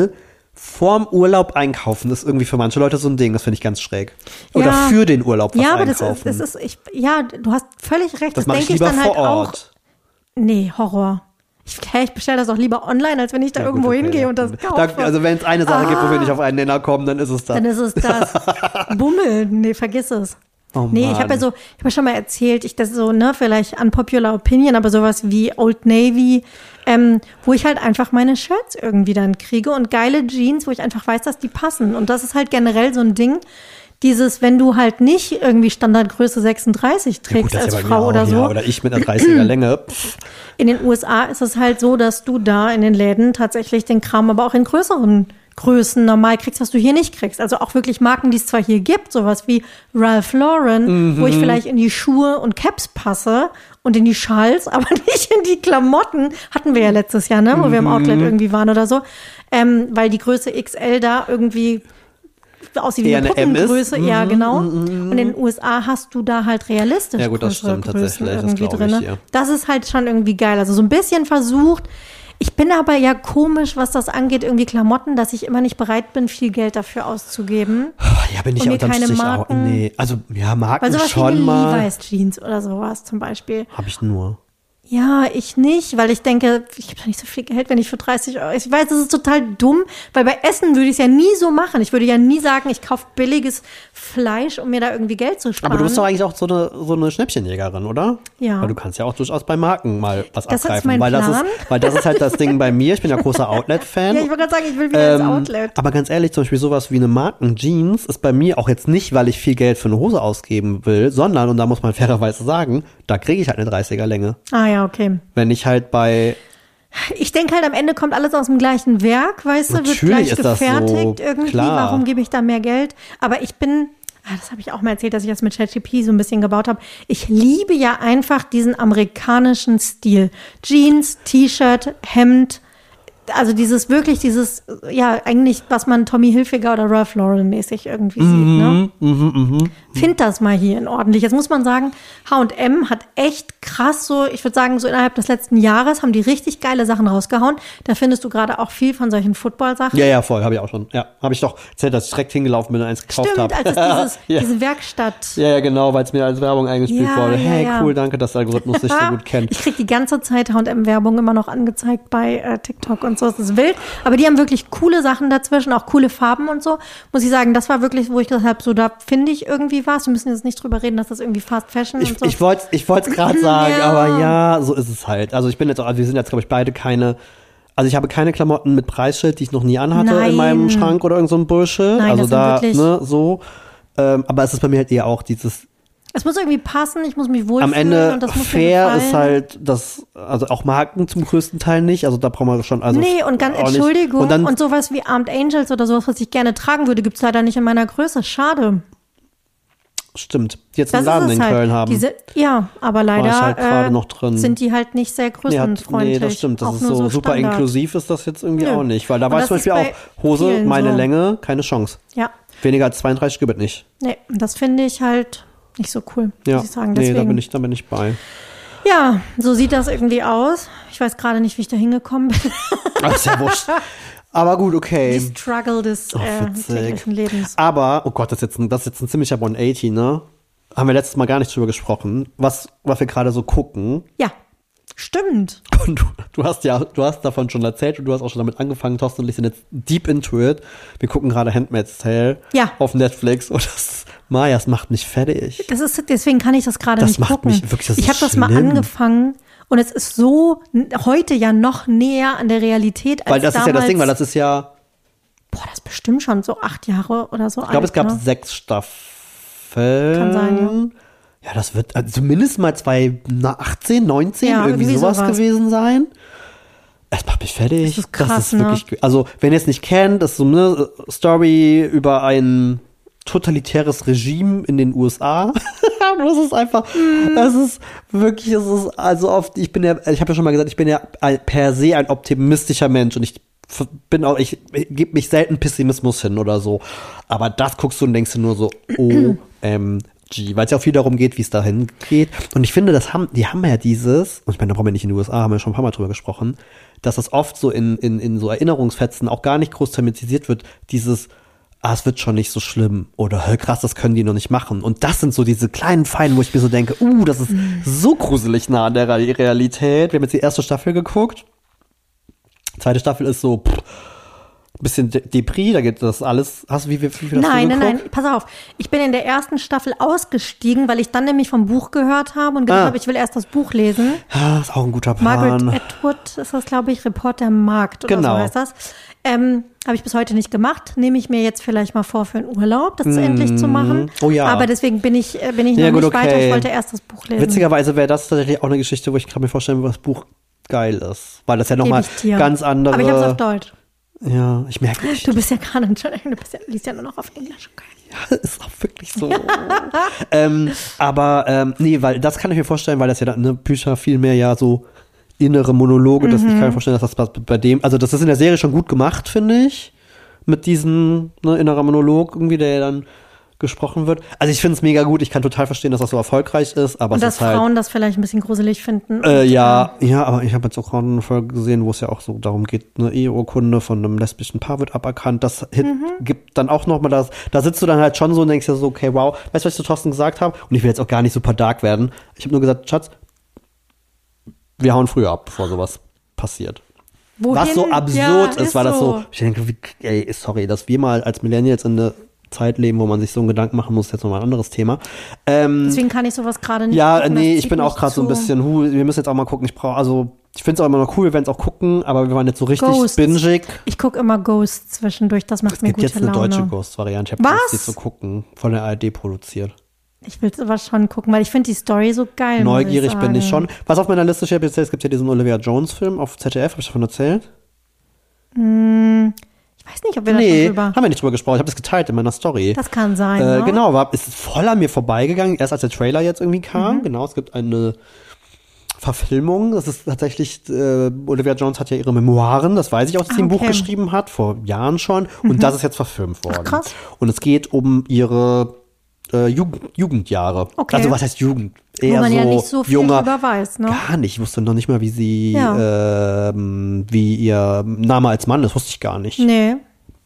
vorm Urlaub einkaufen, ist irgendwie für manche Leute so ein Ding, das finde ich ganz schräg. Oder
ja.
für den Urlaub was
ja, aber
einkaufen.
Das ist, das ist, ich, ja, du hast völlig recht.
Das,
Das,
mache
denke
ich lieber
ich dann
vor
halt
Ort.
auch. Nee, Horror. Ich, ich bestelle das auch lieber online, als wenn ich da
ja,
irgendwo
gut, okay,
hingehe
ja.
und das kaufe.
Da, also wenn es eine Sache
ah.
gibt, wo wir nicht auf einen Nenner kommen, dann ist es das.
Dann ist es das. Bummel, nee, vergiss es.
Oh,
nee, ich habe ja so, ich habe ja schon mal erzählt, ich das so, ne, vielleicht unpopular opinion, aber sowas wie Old Navy, ähm, wo ich halt einfach meine Shirts irgendwie dann kriege und geile Jeans, wo ich einfach weiß, dass die passen. Und das ist halt generell so ein Ding, dieses, wenn du halt nicht irgendwie Standardgröße sechsunddreißig trägst ja gut, als ja Frau oder
auch,
so.
Ja, oder ich mit einer dreißiger Länge.
In den U S A ist es halt so, dass du da in den Läden tatsächlich den Kram aber auch in größeren Größen normal kriegst, was du hier nicht kriegst. Also auch wirklich Marken, die es zwar hier gibt, sowas wie Ralph Lauren, mhm. wo ich vielleicht in die Schuhe und Caps passe und in die Schals, aber nicht in die Klamotten. Hatten wir ja letztes Jahr, ne, wo mhm. wir im Outlet irgendwie waren oder so. Ähm, weil die Größe X L da irgendwie aussieht wie eine Puppengröße.
Mhm.
Ja, genau.
Mhm.
Und in den U S A hast du da halt realistisch
ja, gut, das stimmt tatsächlich. irgendwie das drin.
Ich, ja. Das ist halt schon irgendwie geil. Also so ein bisschen versucht. Ich bin aber ja komisch, was das angeht, irgendwie Klamotten, dass ich immer nicht bereit bin, viel Geld dafür auszugeben.
Ja, bin ich
und
ja
mir
unterm
keine
Strich
Marken,
auch. Nee, also ja, Marken
weil sowas
schon
wie
mal.
Levi's Jeans oder sowas zum Beispiel.
Habe ich nur.
Ja, ich nicht, weil ich denke, ich habe doch nicht so viel Geld, wenn ich für dreißig Euro. Ich weiß, das ist total dumm, weil bei Essen würde ich es ja nie so machen. Ich würde ja nie sagen, ich kaufe billiges Fleisch, um mir da irgendwie Geld zu sparen.
Aber du bist doch eigentlich auch so eine, so eine Schnäppchenjägerin, oder?
Ja.
Weil du kannst ja auch durchaus bei Marken mal was
das
abgreifen.
Ist mein
weil,
Plan.
Das ist, weil das ist halt das Ding bei mir. Ich bin ja großer Outlet-Fan.
Ja, ich wollte gerade sagen, ich will wieder
ähm,
ins Outlet.
Aber ganz ehrlich, zum Beispiel sowas wie eine Marken-Jeans ist bei mir auch jetzt nicht, weil ich viel Geld für eine Hose ausgeben will, sondern, und da muss man fairerweise sagen, da kriege ich halt eine dreißiger Länge.
Ah ja, okay.
Wenn ich halt bei...
Ich denke halt, am Ende kommt alles aus dem gleichen Werk, weißt du, wird gleich
ist
gefertigt
so,
irgendwie.
Klar.
Warum gebe ich da mehr Geld? Aber ich bin, ah, das habe ich auch mal erzählt, dass ich das mit ChatGPT so ein bisschen gebaut habe. Ich liebe ja einfach diesen amerikanischen Stil. Jeans, T-Shirt, Hemd, also dieses wirklich, dieses, ja, eigentlich, was man Tommy Hilfiger oder Ralph Lauren mäßig irgendwie
Mhm,
sieht, ne?
mhm, mhm.
Find das mal hier in ordentlich. Jetzt muss man sagen, H und M hat echt krass so, ich würde sagen, so innerhalb des letzten Jahres haben die richtig geile Sachen rausgehauen. Da findest du gerade auch viel von solchen Football-Sachen.
Ja, ja, voll, habe ich auch schon. Ja, habe ich doch erzählt, dass ich direkt hingelaufen bin und eins gekauft habe.
Stimmt, als es dieses,
ja.
diese Werkstatt.
Ja, ja, genau, weil es mir als Werbung eingespielt
Ja,
wurde.
ja,
Hey,
ja.
cool, danke, dass der Algorithmus sich so gut kennt.
Ich krieg die ganze Zeit H und M-Werbung immer noch angezeigt bei äh, TikTok und so. Das ist wild. Aber die haben wirklich coole Sachen dazwischen, auch coole Farben und so. Muss ich sagen, das war wirklich, wo ich gesagt habe, so da finde ich irgendwie was. Wir müssen jetzt nicht drüber reden, dass das irgendwie Fast Fashion
Ich,
und so.
ich wollte ich wollte es gerade sagen,
Ja.
aber ja, so ist es halt. Also ich bin jetzt auch, also wir sind jetzt, glaube ich, beide keine, also ich habe keine Klamotten mit Preisschild, die ich noch nie anhatte
Nein.
in meinem Schrank oder irgend so ein Bullshit.
Nein,
also
das sind
da,
wirklich-
ne, so. Ähm, aber es ist bei mir halt eher auch dieses,
Es muss irgendwie passen, ich muss mich wohlfühlen.
am Ende
und das muss
fair
mir gefallen.
ist halt das, also auch Marken zum größten Teil nicht. Also da brauchen wir schon, also.
Nee, und ganz
auch nicht.
Entschuldigung,
Und dann,
und sowas wie Armed Angels oder sowas, was ich gerne tragen würde, gibt's leider nicht in meiner Größe. Schade.
stimmt, die jetzt
Das
einen Laden
ist es
in
halt.
Köln haben.
Diese, ja, aber leider
ich halt gerade
äh,
noch drin.
sind die halt nicht sehr
Nee, hat,
größenfreundlich.
nee, das stimmt. Das
Auch
ist
nur
so, super
Standard.
inklusiv ist das jetzt irgendwie
Nö.
auch nicht. Weil da
Und
war
das
zum
ist
Beispiel
bei
auch Hose,
vielen
meine
so.
Länge, keine Chance.
Ja,
Weniger als zweiunddreißig gibt es nicht.
nee, das finde ich halt nicht so cool,
Ja,
muss ich sagen.
nee,
Deswegen,
da bin ich, da bin ich bei.
ja, so sieht das irgendwie aus. Ich weiß gerade nicht, wie ich da hingekommen bin.
Ach, ist ja wurscht. Aber gut,
Die
okay.
Struggle des äh,
witzig.
täglichen Lebens.
Aber, oh Gott, das ist jetzt ein, das ist jetzt ein ziemlicher hundertachtzig, ne? Haben wir letztes Mal gar nicht drüber gesprochen, was, was wir gerade so gucken.
Ja, stimmt.
Und du, du hast ja, du hast davon schon erzählt und du hast auch schon damit angefangen, Thorsten und ich sind jetzt deep into it. Wir gucken gerade Handmaid's Tale
Ja.
auf Netflix und das, Maja, das macht mich fertig.
Das ist, deswegen kann ich das gerade
Das
nicht
macht
gucken.
mich wirklich- das
ich
ist
habe das mal
schlimm.
angefangen und es ist so n- heute ja noch näher an der Realität als
Weil das
damals.
ist ja das Ding, weil das ist ja,
Boah, das ist bestimmt schon so acht Jahre oder so
ich glaube, es gab
ne?
sechs Staffeln.
Kann sein, ja.
Ja, das wird also zumindest mal zweitausendachtzehn, neunzehn,
Ja,
irgendwie,
irgendwie
sowas,
sowas.
gewesen sein. Es macht mich fertig.
Das ist krass, ne?
wirklich, also wenn ihr es nicht kennt, das ist so eine Story über ein totalitäres Regime in den U S A. Das ist einfach, das ist wirklich, es ist also oft, ich bin ja, ich habe ja schon mal gesagt, ich bin ja per se ein optimistischer Mensch und ich bin auch, ich gebe mich selten Pessimismus hin oder so. Aber das guckst du und denkst du nur so, O M G, weil es ja auch viel darum geht, wie es dahin geht. Und ich finde, das haben, die haben ja dieses, und ich meine, da brauchen wir nicht in den U S A, haben wir schon ein paar Mal drüber gesprochen, dass das oft so in, in, in so Erinnerungsfetzen auch gar nicht groß thematisiert wird, dieses, ah, es wird schon nicht so schlimm oder hör, krass, das können die noch nicht machen. Und das sind so diese kleinen Feinen, wo ich mir so denke, uh, das ist so gruselig nah an der Re- Realität. Wir haben jetzt die erste Staffel geguckt. Zweite Staffel ist so pff, bisschen De- Depri, da geht das alles. Hast du wie, wie, wie viel hast
Nein,
du
nein,
geguckt?
nein, pass auf. Ich bin in der ersten Staffel ausgestiegen, weil ich dann nämlich vom Buch gehört habe und gedacht
Ah.
habe, ich will erst das Buch lesen.
Ah, ist auch ein guter Plan.
Margaret Atwood ist das, glaube ich, Reporter am Markt oder
Genau.
so heißt das. Ähm, habe ich bis heute nicht gemacht. Nehme ich mir jetzt vielleicht mal vor für einen Urlaub, das endlich zu machen.
Oh ja.
Aber deswegen bin ich, äh, bin ich
Ja,
noch
gut,
nicht weiter.
okay.
Ich wollte erst das Buch lesen.
Witzigerweise wäre das tatsächlich auch eine Geschichte, wo ich kann mir vorstellen, wo das Buch geil ist. Weil das ja
Geb
nochmal
ich dir.
ganz andere.
Aber ich habe es auf Deutsch.
Ja, ich merke nicht.
Du bist ja gerade, Entschuldigung, du bist ja, liest ja nur noch auf Englisch. Okay.
Ist auch wirklich so. ähm, aber ähm, nee, weil das kann ich mir vorstellen, weil das ja dann, ne, Bücher viel mehr ja so innere Monologe, dass ich kann mir vorstellen, dass das bei dem, also das ist in der Serie schon gut gemacht, finde ich, mit diesem ne, innerer Monolog irgendwie, der ja dann gesprochen wird. Also ich finde es mega gut, ich kann total verstehen, dass das so erfolgreich ist, aber
Und
es
dass
ist halt
Frauen das vielleicht ein bisschen gruselig finden.
Äh,
Und,
ja, ja, aber ich habe jetzt auch gerade eine Folge gesehen, wo es ja auch so darum geht, eine Eheurkunde von einem lesbischen Paar wird aberkannt. Das Hit gibt dann auch noch mal das, da sitzt du dann halt schon so und denkst dir so, okay, wow, weißt du, was ich zu Thorsten gesagt habe? Und ich will jetzt auch gar nicht super dark werden. Ich habe nur gesagt, Schatz, wir hauen früher ab, bevor sowas passiert.
Wohin?
Was so absurd
Ja,
ist, war das so, ich denke, wie, ey, sorry, dass wir mal als Millennials in der Zeit leben, wo man sich so einen Gedanken machen muss, ist jetzt nochmal ein anderes Thema. Ähm,
Deswegen kann ich sowas gerade nicht
ja,
gucken, das
nee, ich
zieht
bin auch
mich
gerade so ein
zu.
bisschen, hu, wir müssen jetzt auch mal gucken, ich brauche, also, ich finde es auch immer noch cool, wir werden es auch gucken, aber wir waren jetzt so richtig
Ghosts.
bingig.
Ich gucke immer Ghosts zwischendurch, das macht
Es
mir
gibt
gute
jetzt eine
Laune.
deutsche Ghost-Variante, ich habe
Was?
die zu gucken, von der A R D produziert.
Ich will es aber schon gucken, weil ich finde die Story so geil.
Neugierig
muss ich
bin ich
sagen.
schon. Was auf meiner Liste steht bisher, es gibt ja diesen Olivia Jones-Film auf Z D F, habe ich davon erzählt?
Ich weiß nicht, ob wir da
Nee,
schon drüber.
haben wir nicht drüber gesprochen, ich habe das geteilt in meiner Story.
Das kann sein.
Äh,
ne?
genau, war, ist voll an mir vorbeigegangen, erst als der Trailer jetzt irgendwie kam.
Mhm.
Genau, es gibt eine Verfilmung. Das ist tatsächlich, äh, Olivia Jones hat ja ihre Memoiren, das weiß ich auch, dass sie
Ah,
ein Buch
okay.
geschrieben hat, vor Jahren schon. Und das ist jetzt verfilmt worden.
Ach, krass.
Und es geht um ihre äh, Jugend, Jugendjahre.
Okay.
Also was heißt Jugend?
Wo
Eher
man
so
ja nicht so viel
junger,
drüber weiß, ne?
Gar nicht. Ich wusste noch nicht mal, wie sie,
Ja.
ähm, wie ihr Name als Mann ist, wusste ich gar nicht.
Nee,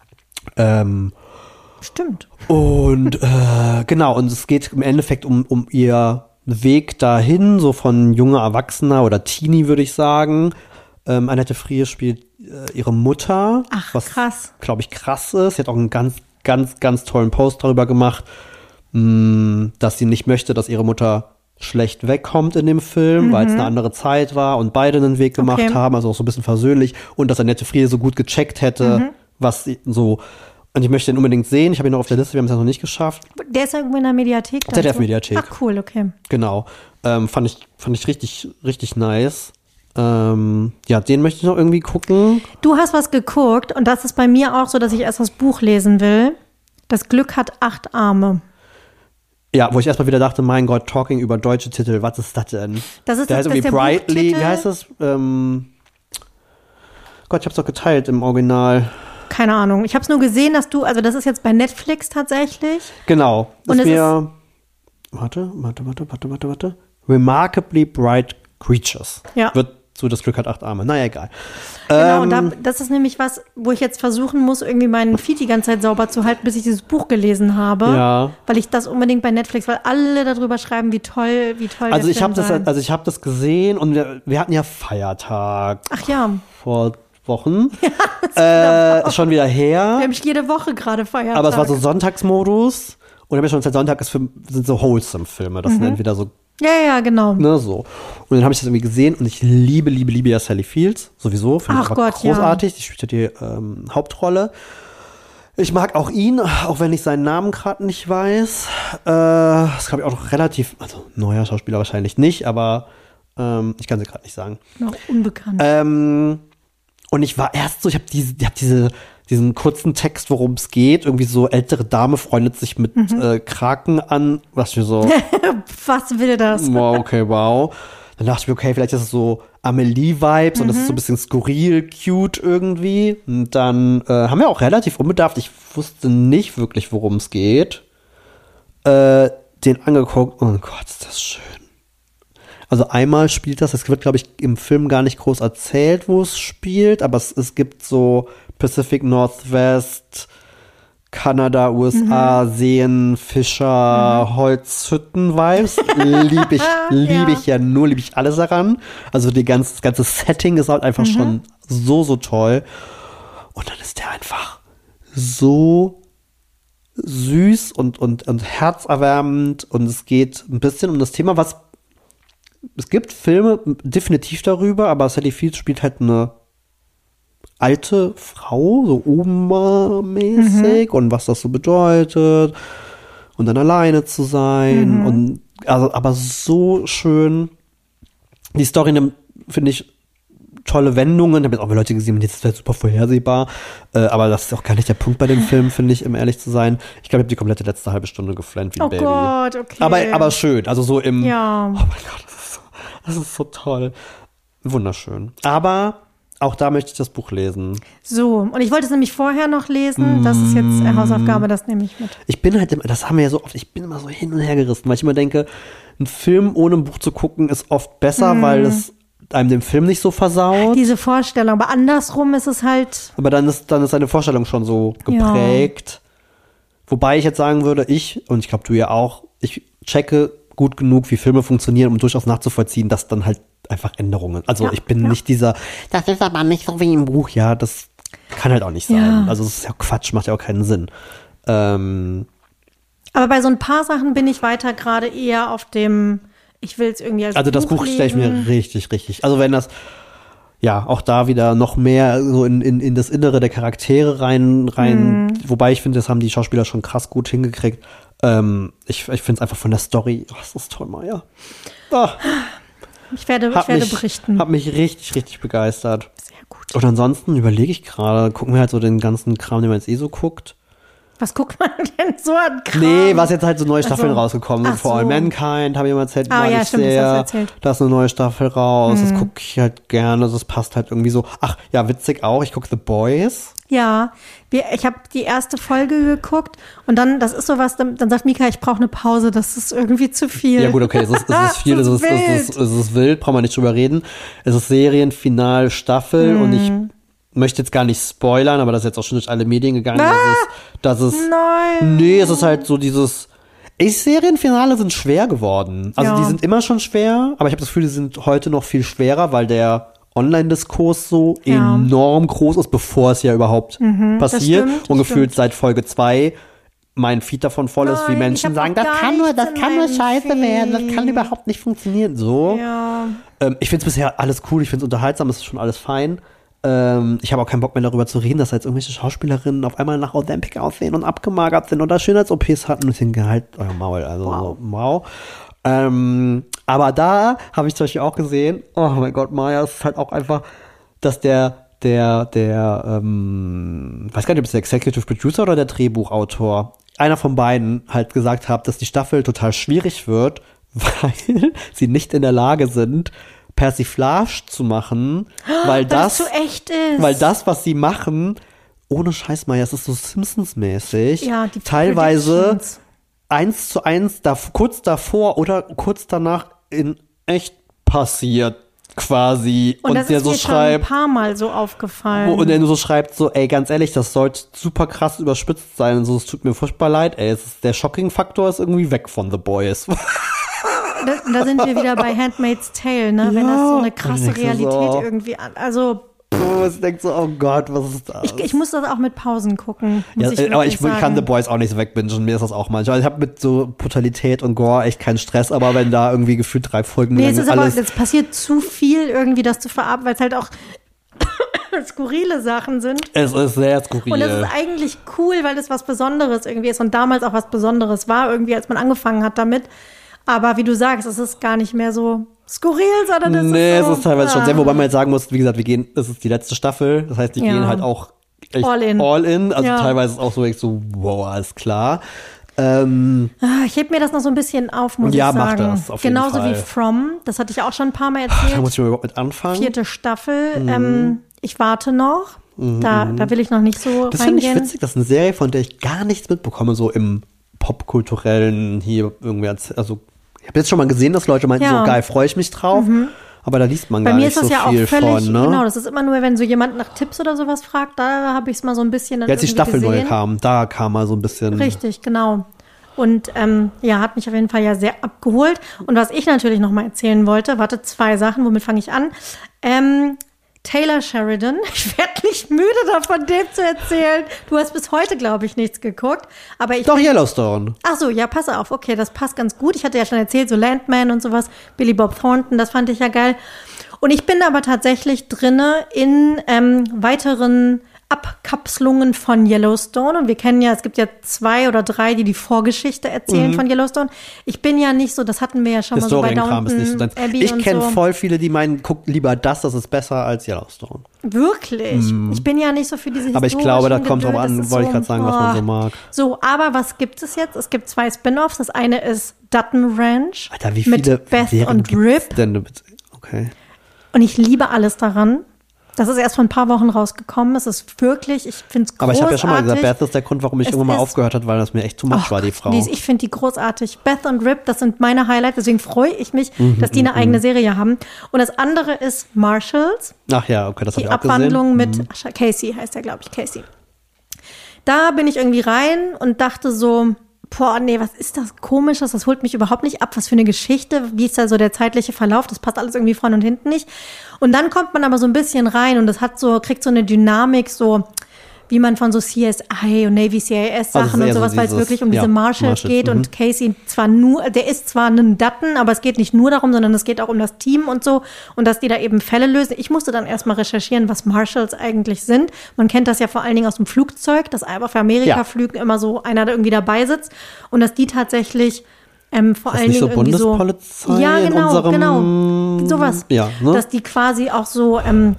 Ähm,
stimmt.
und äh, genau, und es geht im Endeffekt um, um ihr Weg dahin, so von junger Erwachsener oder Teenie, würde ich sagen. Ähm, Annette Frier spielt äh, ihre Mutter.
Ach,
was,
krass.
glaube ich, krass ist. Sie hat auch einen ganz, ganz, ganz tollen Post darüber gemacht, mh, dass sie nicht möchte, dass ihre Mutter schlecht wegkommt in dem Film, weil es eine andere Zeit war und beide einen Weg gemacht
Okay.
haben, also auch so ein bisschen versöhnlich. Und dass Annette Frier so gut gecheckt hätte, was sie so. Und ich möchte ihn unbedingt sehen. Ich habe ihn noch auf der Liste, wir haben es ja noch nicht geschafft.
Der ist irgendwo in der Mediathek. dann
Z D
so?
F-Mediathek.
Ach, cool, okay.
Genau. Ähm, fand ich, fand ich richtig, richtig nice. Ähm, ja, den möchte ich noch irgendwie gucken.
Du hast was geguckt und das ist bei mir auch so, dass ich erst das Buch lesen will. Das Glück hat acht Arme.
Ja, wo ich erstmal wieder dachte, mein Gott, Talking über deutsche Titel, was ist das denn?
Das ist
der
das-
heißt irgendwie
das ist der
Brightly,
Buchtitel?
wie heißt das? Ähm, Gott, ich hab's doch geteilt im Original.
Keine Ahnung. Ich habe es nur gesehen, dass du, also das ist jetzt bei Netflix tatsächlich.
Genau. Das
Und es
mir, warte, warte, warte, warte, warte, warte. Remarkably Bright Creatures.
Ja.
Wird so, das Glück hat acht Arme. Naja, egal.
Genau, und da,
Ähm,
das ist nämlich was, wo ich jetzt versuchen muss, irgendwie meinen Feed die ganze Zeit sauber zu halten, bis ich dieses Buch gelesen habe.
Ja.
Weil ich das unbedingt bei Netflix, weil alle darüber schreiben, wie toll, wie toll
Also
der
ich
Film
habe das,
sei.
also ich habe das gesehen und wir, wir hatten ja Feiertag
Ach ja,
vor Wochen. äh, schon wieder her.
wir haben jede Woche gerade Feiertag.
Aber es war so Sonntagsmodus. Und ich habe schon gesagt, Sonntag ist für, sind so Wholesome-Filme. Das sind entweder so,
Ja, ja, genau.
ne, so. Und dann habe ich das irgendwie gesehen und ich liebe, liebe, liebe ja Sally Fields. Sowieso. Finde ich
Ach
einfach
Gott, ja.
großartig. Die spielt ja die ähm, Hauptrolle. Ich mag auch ihn, auch wenn ich seinen Namen gerade nicht weiß. Äh, das ist, glaube ich, auch noch relativ, also neuer Schauspieler wahrscheinlich nicht, aber ähm, ich kann sie gerade nicht sagen.
Noch unbekannt.
Ähm, und ich war erst so, ich habe diese, ich hab diese, diesen kurzen Text, worum es geht. Irgendwie so ältere Dame freundet sich mit
Mhm.
äh, Kraken an. Was für so,
Was will das?
wow, okay, wow. Dann dachte ich mir, okay, vielleicht ist es so Amelie-Vibes und das ist so ein bisschen skurril, cute irgendwie. Und dann äh, haben wir auch relativ unbedarft, ich wusste nicht wirklich, worum es geht, äh, den angeguckt. Oh Gott, ist das schön. Also einmal spielt das, es wird, glaube ich, im Film gar nicht groß erzählt, wo es spielt, aber es, es gibt so Pacific Northwest, Kanada, U S A, Seen, Fischer, Holzhütten-Vibes. Liebe ich, liebe ich ja nur, liebe ich alles daran. Also die ganze, das ganze Setting ist halt einfach schon so, so toll. Und dann ist der einfach so süß und, und, und herzerwärmend und es geht ein bisschen um das Thema, was es gibt Filme definitiv darüber, aber Sally Fields spielt halt eine alte Frau, so Oma-mäßig und was das so bedeutet und dann alleine zu sein und also aber so schön. Die Story nimmt, finde ich, tolle Wendungen. Ich habe jetzt auch mal Leute gesehen, das ist halt super vorhersehbar, äh, aber das ist auch gar nicht der Punkt bei dem Film, finde ich, um ehrlich zu sein. Ich glaube, ich habe die komplette letzte halbe Stunde geflennt wie ein
Oh
Baby.
Gott, okay.
Aber, aber schön, also so im,
Ja.
oh mein Gott, das ist, so, das ist so toll. Wunderschön. Aber auch da möchte ich das Buch lesen.
So, und ich wollte es nämlich vorher noch lesen. Das ist jetzt äh, Hausaufgabe, das nehme ich mit.
Ich bin halt immer, das haben wir ja so oft, ich bin immer so hin und her gerissen, weil ich immer denke, ein Film ohne ein Buch zu gucken ist oft besser, weil es einem den Film nicht so versaut.
Diese Vorstellung, aber andersrum ist es halt,
Aber dann ist, dann ist seine Vorstellung schon so geprägt. Wobei ich jetzt sagen würde, ich, und ich glaube du ja auch, ich checke gut genug, wie Filme funktionieren, um durchaus nachzuvollziehen, dass dann halt einfach Änderungen. Also
Ja,
ich bin
ja.
nicht dieser, das ist aber nicht so wie im Buch. Ja, das kann halt auch nicht sein.
Ja.
Also es ist ja Quatsch, macht ja auch keinen Sinn. Ähm,
aber bei so ein paar Sachen bin ich weiter gerade eher auf dem, ich will es irgendwie als
also das Buch stelle ich
lesen.
mir richtig, richtig. Also wenn das, ja, auch da wieder noch mehr so in, in, in das Innere der Charaktere rein, rein,
Mhm.
wobei ich finde, das haben die Schauspieler schon krass gut hingekriegt. Ähm, ich ich finde es einfach von der Story, oh, das ist toll, Maja. Ah,
Ich werde, ich
hat
werde
mich,
berichten.
Hat mich richtig, richtig begeistert.
Sehr gut.
Und ansonsten überlege ich gerade, gucken wir halt so den ganzen Kram, den man jetzt eh so guckt.
Was guckt man denn so an Kram?
Nee, was jetzt halt so neue Staffeln
so.
rausgekommen sind.
Ach
For All
so.
Mankind, habe ich immer erzählt,
Ah,
mag
ja,
ich
stimmt, das hast du
sehr.
erzählt.
Da ist eine neue Staffel raus, das gucke ich halt gerne, also es passt halt irgendwie so. Ach, ja, witzig auch, ich gucke The Boys.
Ja, wir, ich habe die erste Folge geguckt und dann, das ist sowas, dann, dann sagt Mika, ich brauche eine Pause, das ist irgendwie zu viel.
Ja gut, okay, es ist, es ist viel, es ist, es, ist, es, ist, es ist wild, brauchen wir nicht drüber reden. Es ist Serienfinal Staffel
Mhm.
und ich möchte jetzt gar nicht spoilern, aber das ist jetzt auch schon durch alle Medien gegangen,
Ah,
dass es, dass es
nein.
nee, es ist halt so dieses, ey, Serienfinale sind schwer geworden. Also
Ja.
die sind immer schon schwer, aber ich habe das Gefühl, die sind heute noch viel schwerer, weil der Online-Diskurs so
Ja.
enorm groß ist, bevor es ja überhaupt passiert.
stimmt, das
und gefühlt
stimmt.
seit Folge zwei mein Feed davon voll ist, wie
Nein,
Menschen
ich hab
sagen,
noch
das
gar
kann nur,
nichts
das
in
kann nur
meinem
scheiße werden, das kann
Feed.
überhaupt nicht funktionieren. So.
Ja.
Ähm, ich finde es bisher alles cool, ich finde es unterhaltsam, es ist schon alles fein. Ähm, ich habe auch keinen Bock mehr darüber zu reden, dass jetzt irgendwelche Schauspielerinnen auf einmal nach Ozempic aussehen und abgemagert sind oder Schönheits-O Ps hatten und den Gehalt, euer Maul, also
Wow.
so, wow. Ähm, aber da habe ich zum Beispiel auch gesehen, oh mein Gott, Maya, es ist halt auch einfach, dass der, der, der, ähm, weiß gar nicht, ob es der Executive Producer oder der Drehbuchautor, einer von beiden halt gesagt hat, dass die Staffel total schwierig wird, weil sie nicht in der Lage sind, Persiflage zu machen, weil das,
Weil es zu echt ist.
weil das, was sie machen, ohne Scheiß, Maya, es ist so Simpsons-mäßig,
Ja, die
teilweise
Predictions.
eins zu eins da, kurz davor oder kurz danach in echt passiert quasi
und,
und,
das
der
ist
so
mir schon ein
schreibt
paar Mal so aufgefallen.
und der nur so schreibt so, ey, ganz ehrlich, das sollte super krass überspitzt sein und so, es tut mir furchtbar leid, ey, es ist, der Shocking-Faktor ist irgendwie weg von The Boys.
Da, da sind wir wieder bei Handmaid's Tale, ne? Wenn
Ja.
das so eine
Und ich
krasse
denk so,
Realität
so.
irgendwie an. Also,
Ich denke so, oh Gott, was ist das?
ich, ich muss das auch mit Pausen gucken. Muss
Ja,
ich
äh, aber
wirklich
ich
sagen.
kann The Boys auch nicht so wegbingen, mir ist das auch manchmal. Ich habe mit so Brutalität und Gore echt keinen Stress, aber wenn da irgendwie gefühlt drei Folgen
Nee,
lang
es ist aber,
alles
es passiert zu viel irgendwie, das zu verarbeiten, weil es halt auch skurrile Sachen sind.
es ist sehr skurril.
Und das ist eigentlich cool, weil das was Besonderes irgendwie ist und damals auch was Besonderes war, irgendwie, als man angefangen hat damit. Aber wie du sagst, es ist gar nicht mehr so skurril, sondern es
Nee,
ist so,
es ist teilweise schon
ah.
sehr, wobei man jetzt sagen muss, wie gesagt, wir gehen, es ist die letzte Staffel, das heißt, die
Ja.
gehen halt auch echt
All in.
all in. Also
Ja.
teilweise ist es auch so echt so, wow, alles klar. Ähm,
Ah, ich heb mir das noch so ein bisschen auf, muss
Ja,
ich
mach
sagen.
das, auf jeden
Genauso
Fall.
wie From, das hatte ich auch schon ein paar Mal
da muss
erzählt.
ich mal überhaupt mit anfangen.
Vierte Staffel, ähm, ich warte noch. Da, da will ich noch nicht so
Das finde ich
reingehen.
witzig, das ist eine Serie, von der ich gar nichts mitbekomme, so im popkulturellen hier irgendwie. Also, ich habe jetzt schon mal gesehen, dass Leute meinten,
Ja.
so geil, freue ich mich drauf. Aber da liest man
Bei
gar
mir
nicht
ist das
so
ja auch
viel
völlig,
von, ne?
genau, das ist immer nur, wenn so jemand nach Tipps oder sowas fragt, da habe ich es mal so ein bisschen dann
Ja, als die
irgendwie
Staffel neu
gesehen.
kam, da kam mal so ein bisschen.
Richtig, genau. Und ähm, ja, hat mich auf jeden Fall ja sehr abgeholt. Und was ich natürlich noch mal erzählen wollte, warte, zwei Sachen, womit fange ich an? Ähm, Taylor Sheridan, ich werde nicht müde davon, dem zu erzählen. Du hast bis heute, glaube ich, nichts geguckt. Aber ich
Doch, Yellowstone.
Ach so, ja, pass auf. Okay, das passt ganz gut. Ich hatte ja schon erzählt, so Landman und sowas. Billy Bob Thornton, das fand ich ja geil. Und ich bin aber tatsächlich drinne in ähm, weiteren Abkapselungen von Yellowstone. Und wir kennen ja, es gibt ja zwei oder drei, die die Vorgeschichte erzählen von Yellowstone. Ich bin ja nicht so, das hatten wir ja schon mal so bei
Historienkram ist nicht so
Downton
dein.
Abbey
Ich
und
kenne
so.
voll viele, die meinen, guckt lieber das, das ist besser als Yellowstone.
Wirklich? Ich bin ja nicht so für diese
Aber ich glaube, da kommt drauf
Gedöns.
an,
Das ist
wollte ich gerade sagen, was man so mag.
So, aber was gibt es jetzt? Es gibt zwei Spin-offs. Das eine ist Dutton Ranch
Alter, wie viele
mit Beth
Serien
und
gibt's
Rip.
denn? Okay.
Und ich liebe alles daran. Das ist erst vor ein paar Wochen rausgekommen. Es ist wirklich, ich finde es großartig.
Aber ich habe ja schon mal gesagt, Beth ist der Grund, warum ich
Es
irgendwann mal
ist-
aufgehört habe, weil das mir echt too much
Ach,
war, die Frau.
die ist- ich finde die großartig. Beth und Rip, das sind meine Highlights. Deswegen freue ich mich,
Mhm,
dass die eine eigene Serie haben. Und das andere ist Marshalls.
Ach ja, okay, das habe
Die
ich auch
Abwandlung
gesehen. Mhm.
mit Ach, Casey heißt er, glaube ich, Casey. Da bin ich irgendwie rein und dachte so, boah, nee, was ist das Komisches? Das holt mich überhaupt nicht ab. Was für eine Geschichte? Wie ist da so der zeitliche Verlauf? Das passt alles irgendwie vorne und hinten nicht. Und dann kommt man aber so ein bisschen rein und das hat so, kriegt so eine Dynamik, so wie man von so C S I und Navy C I S
Also
Sachen
sehr
und
so
sowas, weil es
dieses-
wirklich um
ja,
diese Marshalls
Marshalls,
geht
mhm.
und Casey zwar nur, der ist zwar ein Dutton, aber es geht nicht nur darum, sondern es geht auch um das Team und so und dass die da eben Fälle lösen. Ich musste dann erstmal recherchieren, was Marshalls eigentlich sind. Man kennt das ja vor allen Dingen aus dem Flugzeug, dass einfach für Amerika-Flügen immer so einer da irgendwie dabei sitzt und dass die tatsächlich ähm, vor
Das
allen
nicht
Dingen
so
irgendwie so
Bundespolizei
ja
in
genau
unserem-
genau sowas,
Ja, ne?
dass die quasi auch so ähm,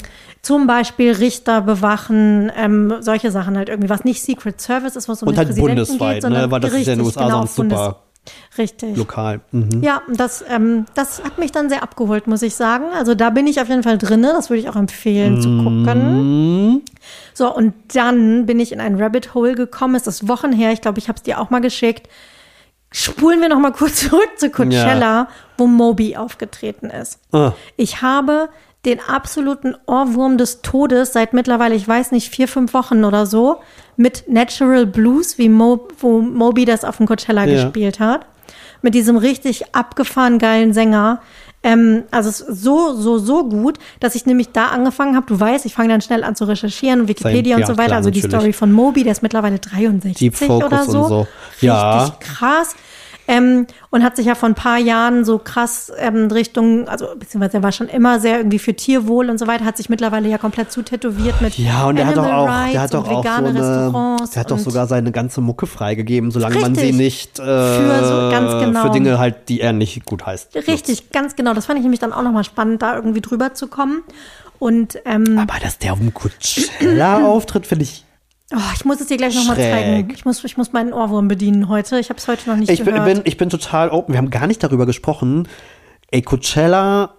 Zum Beispiel Richter bewachen, ähm, solche Sachen halt irgendwie, was nicht Secret Service ist, was um
Und
den
halt
Präsidenten
bundesweit,
geht, sondern
ne? Weil das ist ja in den U S A
genau,
sonst super
Bundes- Richtig.
lokal. Mhm.
Ja, das, ähm, das hat mich dann sehr abgeholt, muss ich sagen. Also da bin ich auf jeden Fall drin. Das würde ich auch empfehlen
mhm.
zu gucken. So, und dann bin ich in ein Rabbit Hole gekommen. Es ist Wochen her. Ich glaube, ich habe es dir auch mal geschickt. Spulen wir noch mal kurz zurück zu Coachella, ja. wo Moby aufgetreten ist.
Ah.
Ich habe den absoluten Ohrwurm des Todes seit mittlerweile, ich weiß nicht, vier, fünf Wochen oder so, mit Natural Blues, wie Mo, wo Moby das auf dem Coachella ja. gespielt hat. Mit diesem richtig abgefahren geilen Sänger. Ähm, also es ist so, so, so gut, dass ich nämlich da angefangen habe. Du weißt, ich fange dann schnell an zu recherchieren, Wikipedia Sein, und so weiter. Klar, also die natürlich. Story von Moby, der ist mittlerweile dreiundsechzig oder so.
Und so.
Richtig
ja.
krass. Ähm, und hat sich ja vor ein paar Jahren so krass ähm, Richtung, also beziehungsweise er war schon immer sehr irgendwie für Tierwohl und so weiter, hat sich mittlerweile ja komplett zutätowiert mit
ja, und der hat doch auch, der hat doch auch so eine,
Restaurants.
Der hat doch sogar seine ganze Mucke freigegeben, solange
richtig.
man sie nicht äh,
für, so, ganz genau.
für Dinge halt, die er nicht gut heißt.
Richtig, nutzt. Ganz genau. Das fand ich nämlich dann auch nochmal spannend, da irgendwie drüber zu kommen. Und, ähm,
aber dass der auf dem Coachella auftritt, finde ich
Oh, ich muss es dir gleich nochmal zeigen. Ich muss, ich muss meinen Ohrwurm bedienen heute. Ich habe es heute noch nicht
ich
gehört.
Bin, ich bin total open. Wir haben gar nicht darüber gesprochen. Ey, Coachella,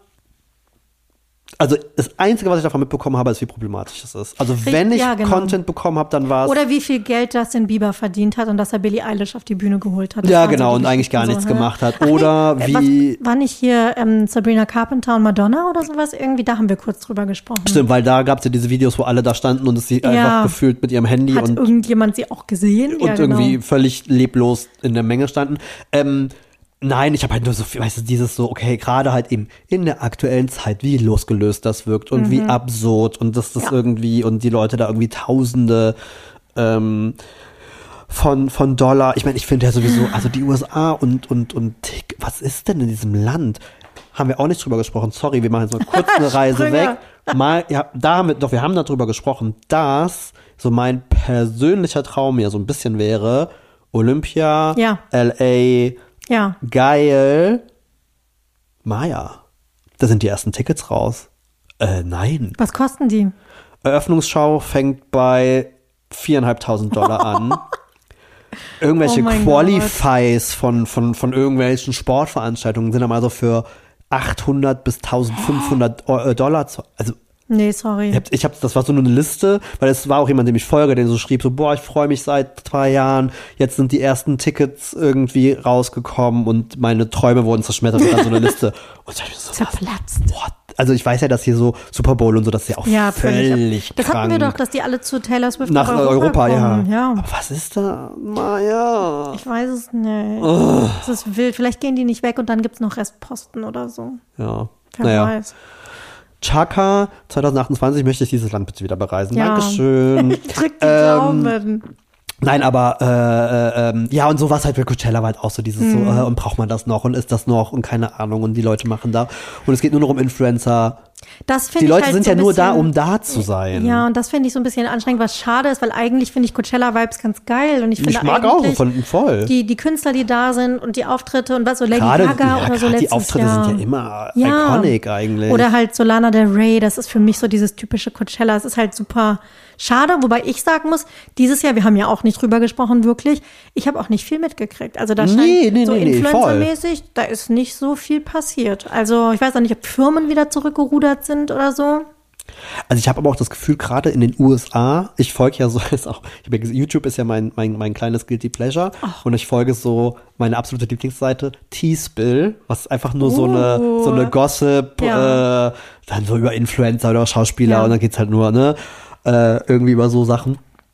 also das Einzige, was ich davon mitbekommen habe, ist, wie problematisch es ist. Also wenn ich
ja, genau.
Content bekommen habe, dann war es...
Oder wie viel Geld Justin Bieber verdient hat und dass er Billie Eilish auf die Bühne geholt hat. Das
ja, genau, so und eigentlich gar so, nichts ne? gemacht hat. Oder Ach, wie...
Was, war nicht hier ähm, Sabrina Carpenter und Madonna oder sowas? Irgendwie, da haben wir kurz drüber gesprochen.
Stimmt, weil da gab es ja diese Videos, wo alle da standen und es sie ja. einfach gefühlt mit ihrem Handy
hat
und...
Hat irgendjemand sie auch gesehen?
Und
ja, genau.
irgendwie völlig leblos in der Menge standen. Ähm... Nein, ich habe halt nur so, weißt du, dieses so, okay, gerade halt eben in der aktuellen Zeit, wie losgelöst das wirkt und mhm. wie absurd und dass das ja. irgendwie und die Leute da irgendwie Tausende ähm, von von Dollar. Ich meine, ich finde ja sowieso, also die U S A und und und was ist denn in diesem Land? Haben wir auch nicht drüber gesprochen. Sorry, wir machen jetzt mal kurz eine Reise weg. Mal, ja, damit, doch, wir haben darüber gesprochen, dass so mein persönlicher Traum ja so ein bisschen wäre, Olympia,
ja.
L A.
Ja.
Geil. Maja, da sind die ersten Tickets raus. Äh, nein.
Was kosten die?
Eröffnungsschau fängt bei viertausendfünfhundert Dollar an. Irgendwelche
oh
Qualifies von, von, von irgendwelchen Sportveranstaltungen sind dann mal so für achthundert bis eintausendfünfhundert oh. Dollar. Zu, also
Nee, sorry.
Ich hab, ich hab, das war so nur eine Liste, weil es war auch jemand, dem ich folge, der so schrieb, so, boah, ich freue mich seit zwei Jahren, jetzt sind die ersten Tickets irgendwie rausgekommen und meine Träume wurden zerschmettert und dann so eine Liste. Und ich hab so,
zerplatzt.
What? Also ich weiß ja, dass hier so Super Bowl und so, das ist ja auch ja, völlig, völlig
Das
krank.
hatten wir doch, dass die alle zu Taylor Swift
nach Europa, Europa
kommen.
ja.
ja.
Aber was ist da? Maja.
Ich weiß es nicht. Oh. Das ist wild. Vielleicht gehen die nicht weg und dann gibt's noch Restposten oder so.
Ja.
Wer
naja.
weiß.
Chaka, zwanzig achtundzwanzig möchte ich dieses Land bitte wieder bereisen.
Ja.
Dankeschön.
Ich drück die Daumen. Ähm,
Nein, aber äh, äh, ja, und sowas halt bei Coachella war halt auch so dieses mm. so, äh, und braucht man das noch und ist das noch und keine Ahnung und die Leute machen da und es geht nur noch um Influencer.
Das
die Leute
halt
sind
so
ja nur
bisschen,
da, um da zu sein.
Ja, und das finde ich so ein bisschen anstrengend, was schade ist, weil eigentlich finde ich Coachella-Vibes ganz geil und ich finde
ich mag auch von voll.
Die, die Künstler, die da sind und die Auftritte und was so Lady
Gerade,
Gaga
ja,
oder so letztes
die Auftritte
Jahr.
sind ja immer
ja.
iconic eigentlich.
Oder halt so Lana Del Rey, das ist für mich so dieses typische Coachella. Es ist halt super schade, wobei ich sagen muss, dieses Jahr, wir haben ja auch nicht drüber gesprochen, wirklich, ich habe auch nicht viel mitgekriegt. Also da scheint
nee, nee,
so
nee,
Influencer-mäßig, da ist nicht so viel passiert. Also ich weiß auch nicht, ob Firmen wieder zurückgerudert sind oder so.
Also ich habe aber auch das Gefühl, gerade in den U S A, ich folge ja so, ist auch, ich hab, YouTube ist ja mein, mein, mein kleines Guilty Pleasure Ach. und ich folge so meine absolute Lieblingsseite, T-Spill, was einfach nur uh. so eine so eine Gossip, ja. äh, dann so über Influencer oder Schauspieler ja. und dann geht's halt nur, ne, äh, irgendwie über so Sachen.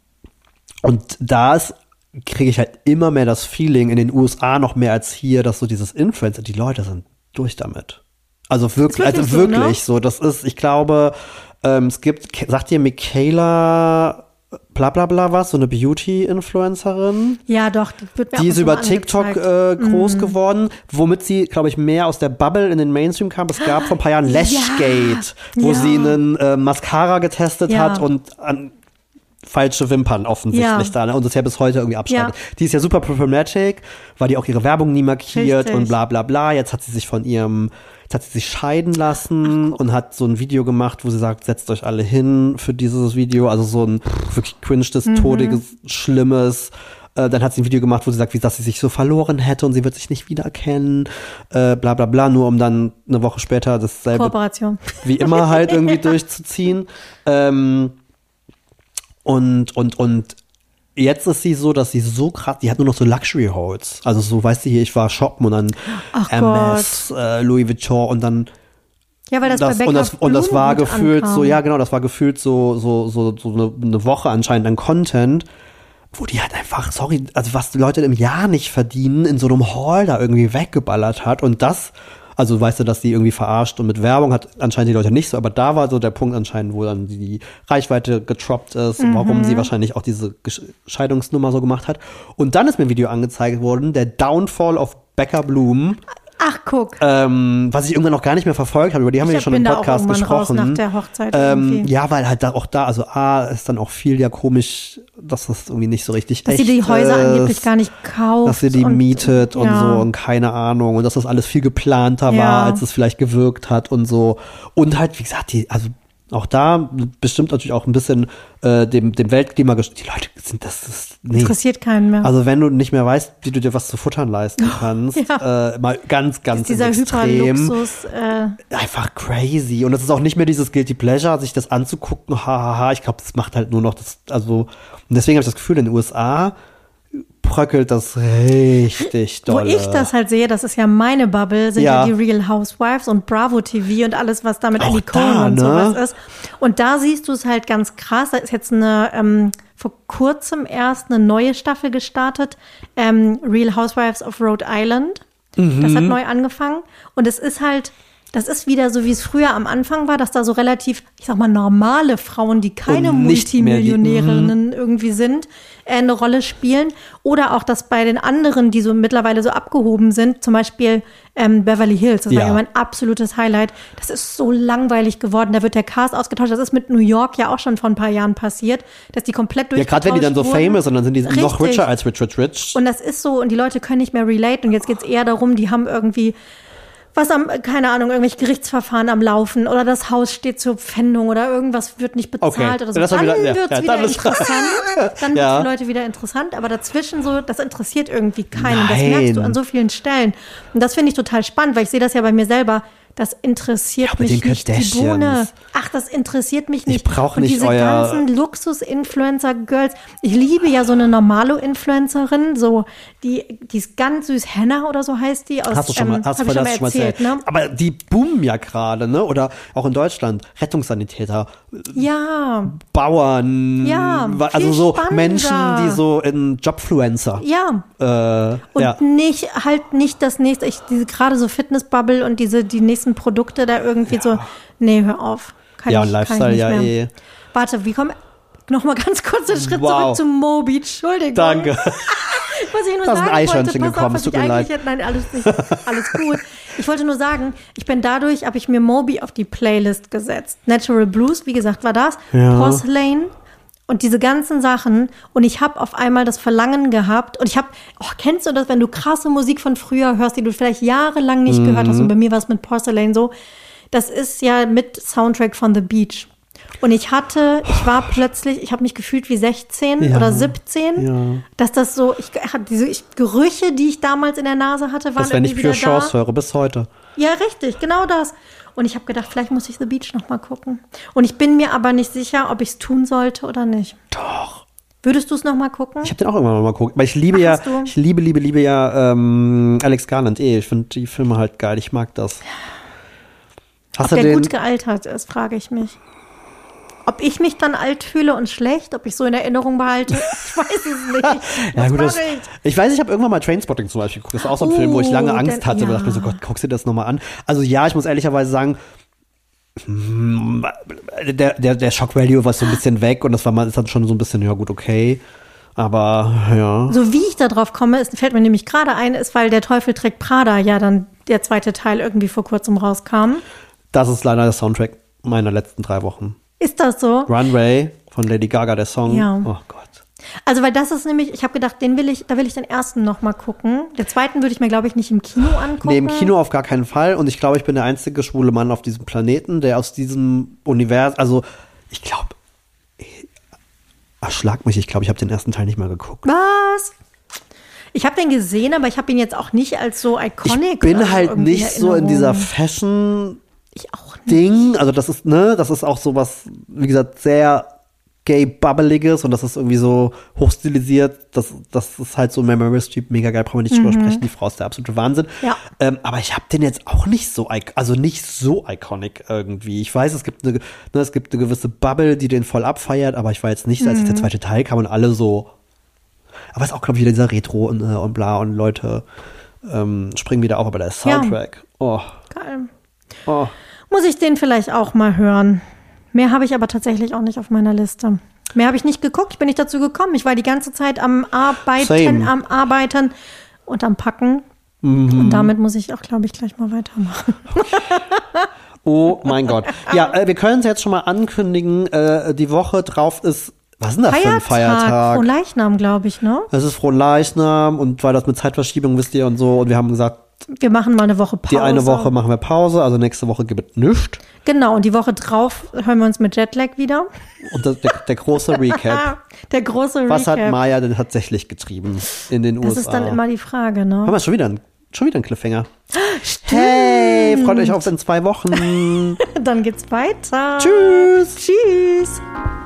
Und da kriege ich halt immer mehr das Feeling in den U S A noch mehr als hier, dass so dieses Influencer, die Leute sind durch damit. Also wirklich, wirklich also wirklich so, ne? so. Das ist, ich glaube, ähm, es gibt, sagt ihr Michaela bla bla bla was, so eine Beauty-Influencerin?
Ja, doch. Die, wird mir
die ist über TikTok äh, groß mm. geworden, womit sie, glaube ich, mehr aus der Bubble in den Mainstream kam. Es gab vor ein paar Jahren Lashgate, ja. wo ja. sie einen äh, Mascara getestet ja. hat und an falsche Wimpern offensichtlich
Ja.
da, ne? Und das ja bis heute irgendwie abschreitet.
Ja.
Die ist ja super problematic, weil die auch ihre Werbung nie markiert
Richtig.
und bla bla bla. Jetzt hat sie sich von ihrem, jetzt hat sie sich scheiden lassen und hat so ein Video gemacht, wo sie sagt, setzt euch alle hin für dieses Video. Also so ein wirklich cringedes,
Mhm.
todiges, schlimmes. Äh, dann hat sie ein Video gemacht, wo sie sagt, wie dass sie sich so verloren hätte und sie wird sich nicht wiedererkennen, äh, bla bla bla, nur um dann eine Woche später dasselbe
Kooperation.
wie immer halt irgendwie durchzuziehen. Ähm, und, und, und jetzt ist sie so, dass sie so krass, die hat nur noch so Luxury Holds. Also so, weißt du hier, ich war shoppen und dann
Ach
M S, äh, Louis Vuitton und dann
Ja, weil das,
das,
bei Becker
und das, und das war
Blum gut
gefühlt
ankam.
so, ja genau, das war gefühlt so, so, so, so eine, eine Woche anscheinend an Content, wo die halt einfach, sorry, also was die Leute im Jahr nicht verdienen, in so einem Hall da irgendwie weggeballert hat und das, also weißt du, dass die irgendwie verarscht und mit Werbung hat anscheinend die Leute nicht so, aber da war so der Punkt anscheinend, wo dann die, die Reichweite getroppt ist,
Mhm.
warum sie wahrscheinlich auch diese Gesch- Scheidungsnummer so gemacht hat. Und dann ist mir ein Video angezeigt worden, der Downfall of Becker Bloom,
Ach, guck.
ähm, was ich irgendwann noch gar nicht mehr verfolgt habe, über die haben wir ja
Ich
schon
bin
im
da auch
Podcast
irgendwann raus
gesprochen.
nach der Hochzeit
ähm,
irgendwie.
ja, weil halt da auch da, also A, ist dann auch viel ja komisch, dass das irgendwie nicht so richtig
Dass
echt
sie die Häuser
ist,
angeblich gar nicht kauft.
dass sie die
und,
mietet und
ja.
so und keine Ahnung und dass das alles viel geplanter
Ja.
war, als es vielleicht gewirkt hat und so. Und halt, wie gesagt, die, also auch da bestimmt natürlich auch ein bisschen äh, dem, dem Weltklima gesch- die Leute sind, das ist, nee.
Interessiert keinen mehr.
Also wenn du nicht mehr weißt, wie du dir was zu futtern leisten kannst,
Ja.
äh, mal ganz, ganz
ist dieser
ins Extrem.
Hyperluxus. Äh,
Einfach crazy. Und es ist auch nicht mehr dieses Guilty Pleasure, sich das anzugucken, hahaha. Ich glaube, das macht halt nur noch das, also, und deswegen habe ich das Gefühl, in den U S A bröckelt das richtig
Wo
doll.
ich das halt sehe, das ist ja meine Bubble, sind ja,
Ja.
die Real Housewives und Bravo T V und alles, was da mit
Auch
Ellie
da,
Cohen und
ne?
sowas ist. Und da siehst du es halt ganz krass. Da ist jetzt eine, ähm, vor kurzem erst eine neue Staffel gestartet, ähm, Real Housewives of Rhode Island. Das
Mhm.
hat neu angefangen. Und es ist halt, das ist wieder so, wie es früher am Anfang war, dass da so relativ, ich sag mal, normale Frauen, die keine
Und nicht mehr die-
Multimillionärinnen irgendwie sind, äh, eine Rolle spielen. Oder auch, dass bei den anderen, die so mittlerweile so abgehoben sind, zum Beispiel ähm, Beverly Hills, das war
Ja.
ja mein absolutes Highlight. Das ist so langweilig geworden. Da wird der Cast ausgetauscht. Das ist mit New York ja auch schon vor ein paar Jahren passiert, dass die komplett
ja,
durchgetauscht
gerade wenn die dann so
wurden.
famous sind, dann sind die noch
Richtig.
richer als Rich, Rich, Rich.
Und das ist so, und die Leute können nicht mehr relate. Und jetzt geht's eher darum, die haben irgendwie was am, keine Ahnung, irgendwelche Gerichtsverfahren am Laufen oder das Haus steht zur Pfändung oder irgendwas wird nicht bezahlt
Okay.
oder so.
Das war
Dann
wieder- ja,
wird's
ja,
wieder
dann ist-
interessant. Dann
Ja.
wird's für Leute wieder interessant. Aber dazwischen so, das interessiert irgendwie keinen. Das
Nein.
merkst du an so vielen Stellen. Und das finde ich total spannend, weil ich sehe das ja bei mir selber. Das interessiert
Ja, mit
mich
den
nicht die
Kardashians.
Bohne. Ach, das interessiert mich nicht.
brauch
Und
nicht
diese
euer-
ganzen Luxus-Influencer-Girls. Ich liebe ja so eine Normalo-Influencerin, so, die, die ist ganz süß. Hannah oder so heißt die. Aus,
Hast du schon mal,
ähm,
hast du
hab ich
das
schon
schon mal erzählt,
ne?
Aber die boomen ja gerade, ne? Oder auch in Deutschland. Rettungssanitäter,
Ja,
Bauern,
Ja,
wa- also
viel
so
spannender.
Menschen, die so in Jobfluencer.
ja.
Äh,
Und
ja.
nicht, halt nicht das nächste, ich, diese gerade so Fitnessbubble und diese, die nächsten Produkte da irgendwie so, nee, hör auf. Kann
Ja,
ich,
und
kann
Lifestyle
ich nicht
ja
mehr.
eh.
Warte, wie kommen, noch mal ganz kurz einen Schritt
Wow.
zurück zu Moby, Entschuldigung.
Danke.
Was ich nur
Da ist ein
sagen
Eichhörnchen
wollte, pass
gekommen,
auf, was
es tut
ich
mir
eigentlich
leid.
hätte, nein, alles nicht, alles gut. Ich wollte nur sagen, ich bin dadurch, habe ich mir Moby auf die Playlist gesetzt. Natural Blues, wie gesagt, war das.
Ja.
Porcelain und diese ganzen Sachen. Und ich habe auf einmal das Verlangen gehabt. Und ich habe, oh, kennst du das, wenn du krasse Musik von früher hörst, die du vielleicht jahrelang nicht
Mhm.
gehört hast? Und bei mir war es mit Porcelain so. Das ist ja mit Soundtrack von The Beach. Und ich hatte, ich war plötzlich, ich habe mich gefühlt wie sechzehn
Ja.
oder siebzehn,
Ja.
dass das so, ich hatte diese ich, Gerüche, die ich damals in der Nase hatte, waren
Das, wenn ich
irgendwie
Pure
wieder da.
Chance höre, bis heute.
Ja, richtig, genau das. Und ich habe gedacht, vielleicht muss ich The Beach noch mal gucken. Und ich bin mir aber nicht sicher, ob ich es tun sollte oder nicht.
Doch.
Würdest du es noch mal gucken?
Ich habe den auch irgendwann mal geguckt. Weil ich liebe
Ach,
ja,
hast du?
ich liebe, liebe, liebe ja ähm, Alex Garland eh. Ich finde die Filme halt geil. Ich mag das. Hast
ob
du
der
den?
gut gealtert ist, frage ich mich. Ob ich mich dann alt fühle und schlecht, ob ich so in Erinnerung behalte, ich weiß es nicht.
Ja,
Was
gut, das,
mache ich?
ich weiß, ich habe irgendwann mal Trainspotting zum Beispiel geguckt. Das ist auch so ein
Oh,
Film, wo ich lange Angst
denn-
hatte.
ja.
Und dachte mir so, Gott, guckst du dir das nochmal an? Also ja, ich muss ehrlicherweise sagen, hm, der, der, der Shock-Value war so ein bisschen weg und das war mal, ist dann schon so ein bisschen, ja gut, okay. Aber ja.
So wie ich da drauf komme, ist, fällt mir nämlich gerade ein, ist, weil der Teufel trägt Prada ja dann der zweite Teil irgendwie vor kurzem rauskam.
Das ist leider der Soundtrack meiner letzten drei Wochen.
Ist das so?
Runway von Lady Gaga, der Song.
Ja.
Oh Gott.
Also, weil das ist nämlich, ich habe gedacht, den will ich, da will ich den ersten noch mal gucken. Den zweiten würde ich mir, glaube ich, nicht im Kino angucken.
Nee, im Kino auf gar keinen Fall. Und ich glaube, ich bin der einzige schwule Mann auf diesem Planeten, der aus diesem Universum, also ich glaube, ach, schlag mich, ich glaube, ich habe den ersten Teil nicht mal geguckt.
Was? Ich habe den gesehen, aber ich habe ihn jetzt auch nicht als so iconic.
Ich bin
oder
halt
irgendwie
nicht so in dieser Fashion
Ich auch nicht.
Ding, also das ist, ne, das ist auch so was, wie gesagt, sehr gay-bubbeliges und das ist irgendwie so hochstilisiert, das, das ist halt so Meryl Streep, mega geil, brauchen wir nicht drüber sprechen, die Frau ist der absolute Wahnsinn.
Ja.
Ähm, aber ich habe den jetzt auch nicht so, ic- also nicht so iconic irgendwie. Ich weiß, es gibt eine, ne, es gibt eine gewisse Bubble, die den voll abfeiert, aber ich war jetzt nicht, als der zweite Teil kam und alle so, aber es ist auch, glaube ich, wieder dieser Retro und, äh, und bla und Leute ähm, springen wieder auf, aber der Soundtrack, oh,
Geil.
oh.
Muss ich den vielleicht auch mal hören. Mehr habe ich aber tatsächlich auch nicht auf meiner Liste. Mehr habe ich nicht geguckt, ich bin nicht dazu gekommen. Ich war die ganze Zeit am Arbeiten,
Same.
am Arbeiten und am Packen.
Mhm.
Und damit muss ich auch, glaube ich, gleich mal weitermachen.
Oh mein Gott. Ja, äh, wir können es jetzt schon mal ankündigen. Äh, die Woche drauf ist, was ist denn das für ein Feiertag?
Frohen Leichnam, glaube ich, ne?
Es ist Fronleichnam und weil das mit Zeitverschiebung, wisst ihr, und so. Und wir haben gesagt,
Wir machen mal eine Woche Pause.
die eine Woche machen wir Pause, also nächste Woche gibt es nichts.
Genau, und die Woche drauf hören wir uns mit Jetlag wieder.
Und das, der, der große Recap.
Der große Recap.
Was hat Maya denn tatsächlich getrieben in den U S A?
Das ist dann immer die Frage,
Haben
ne?
wir schon wieder, ein, schon wieder einen Cliffhanger.
Stimmt.
Hey, freut euch auf in zwei Wochen.
Dann geht's weiter.
Tschüss.
Tschüss.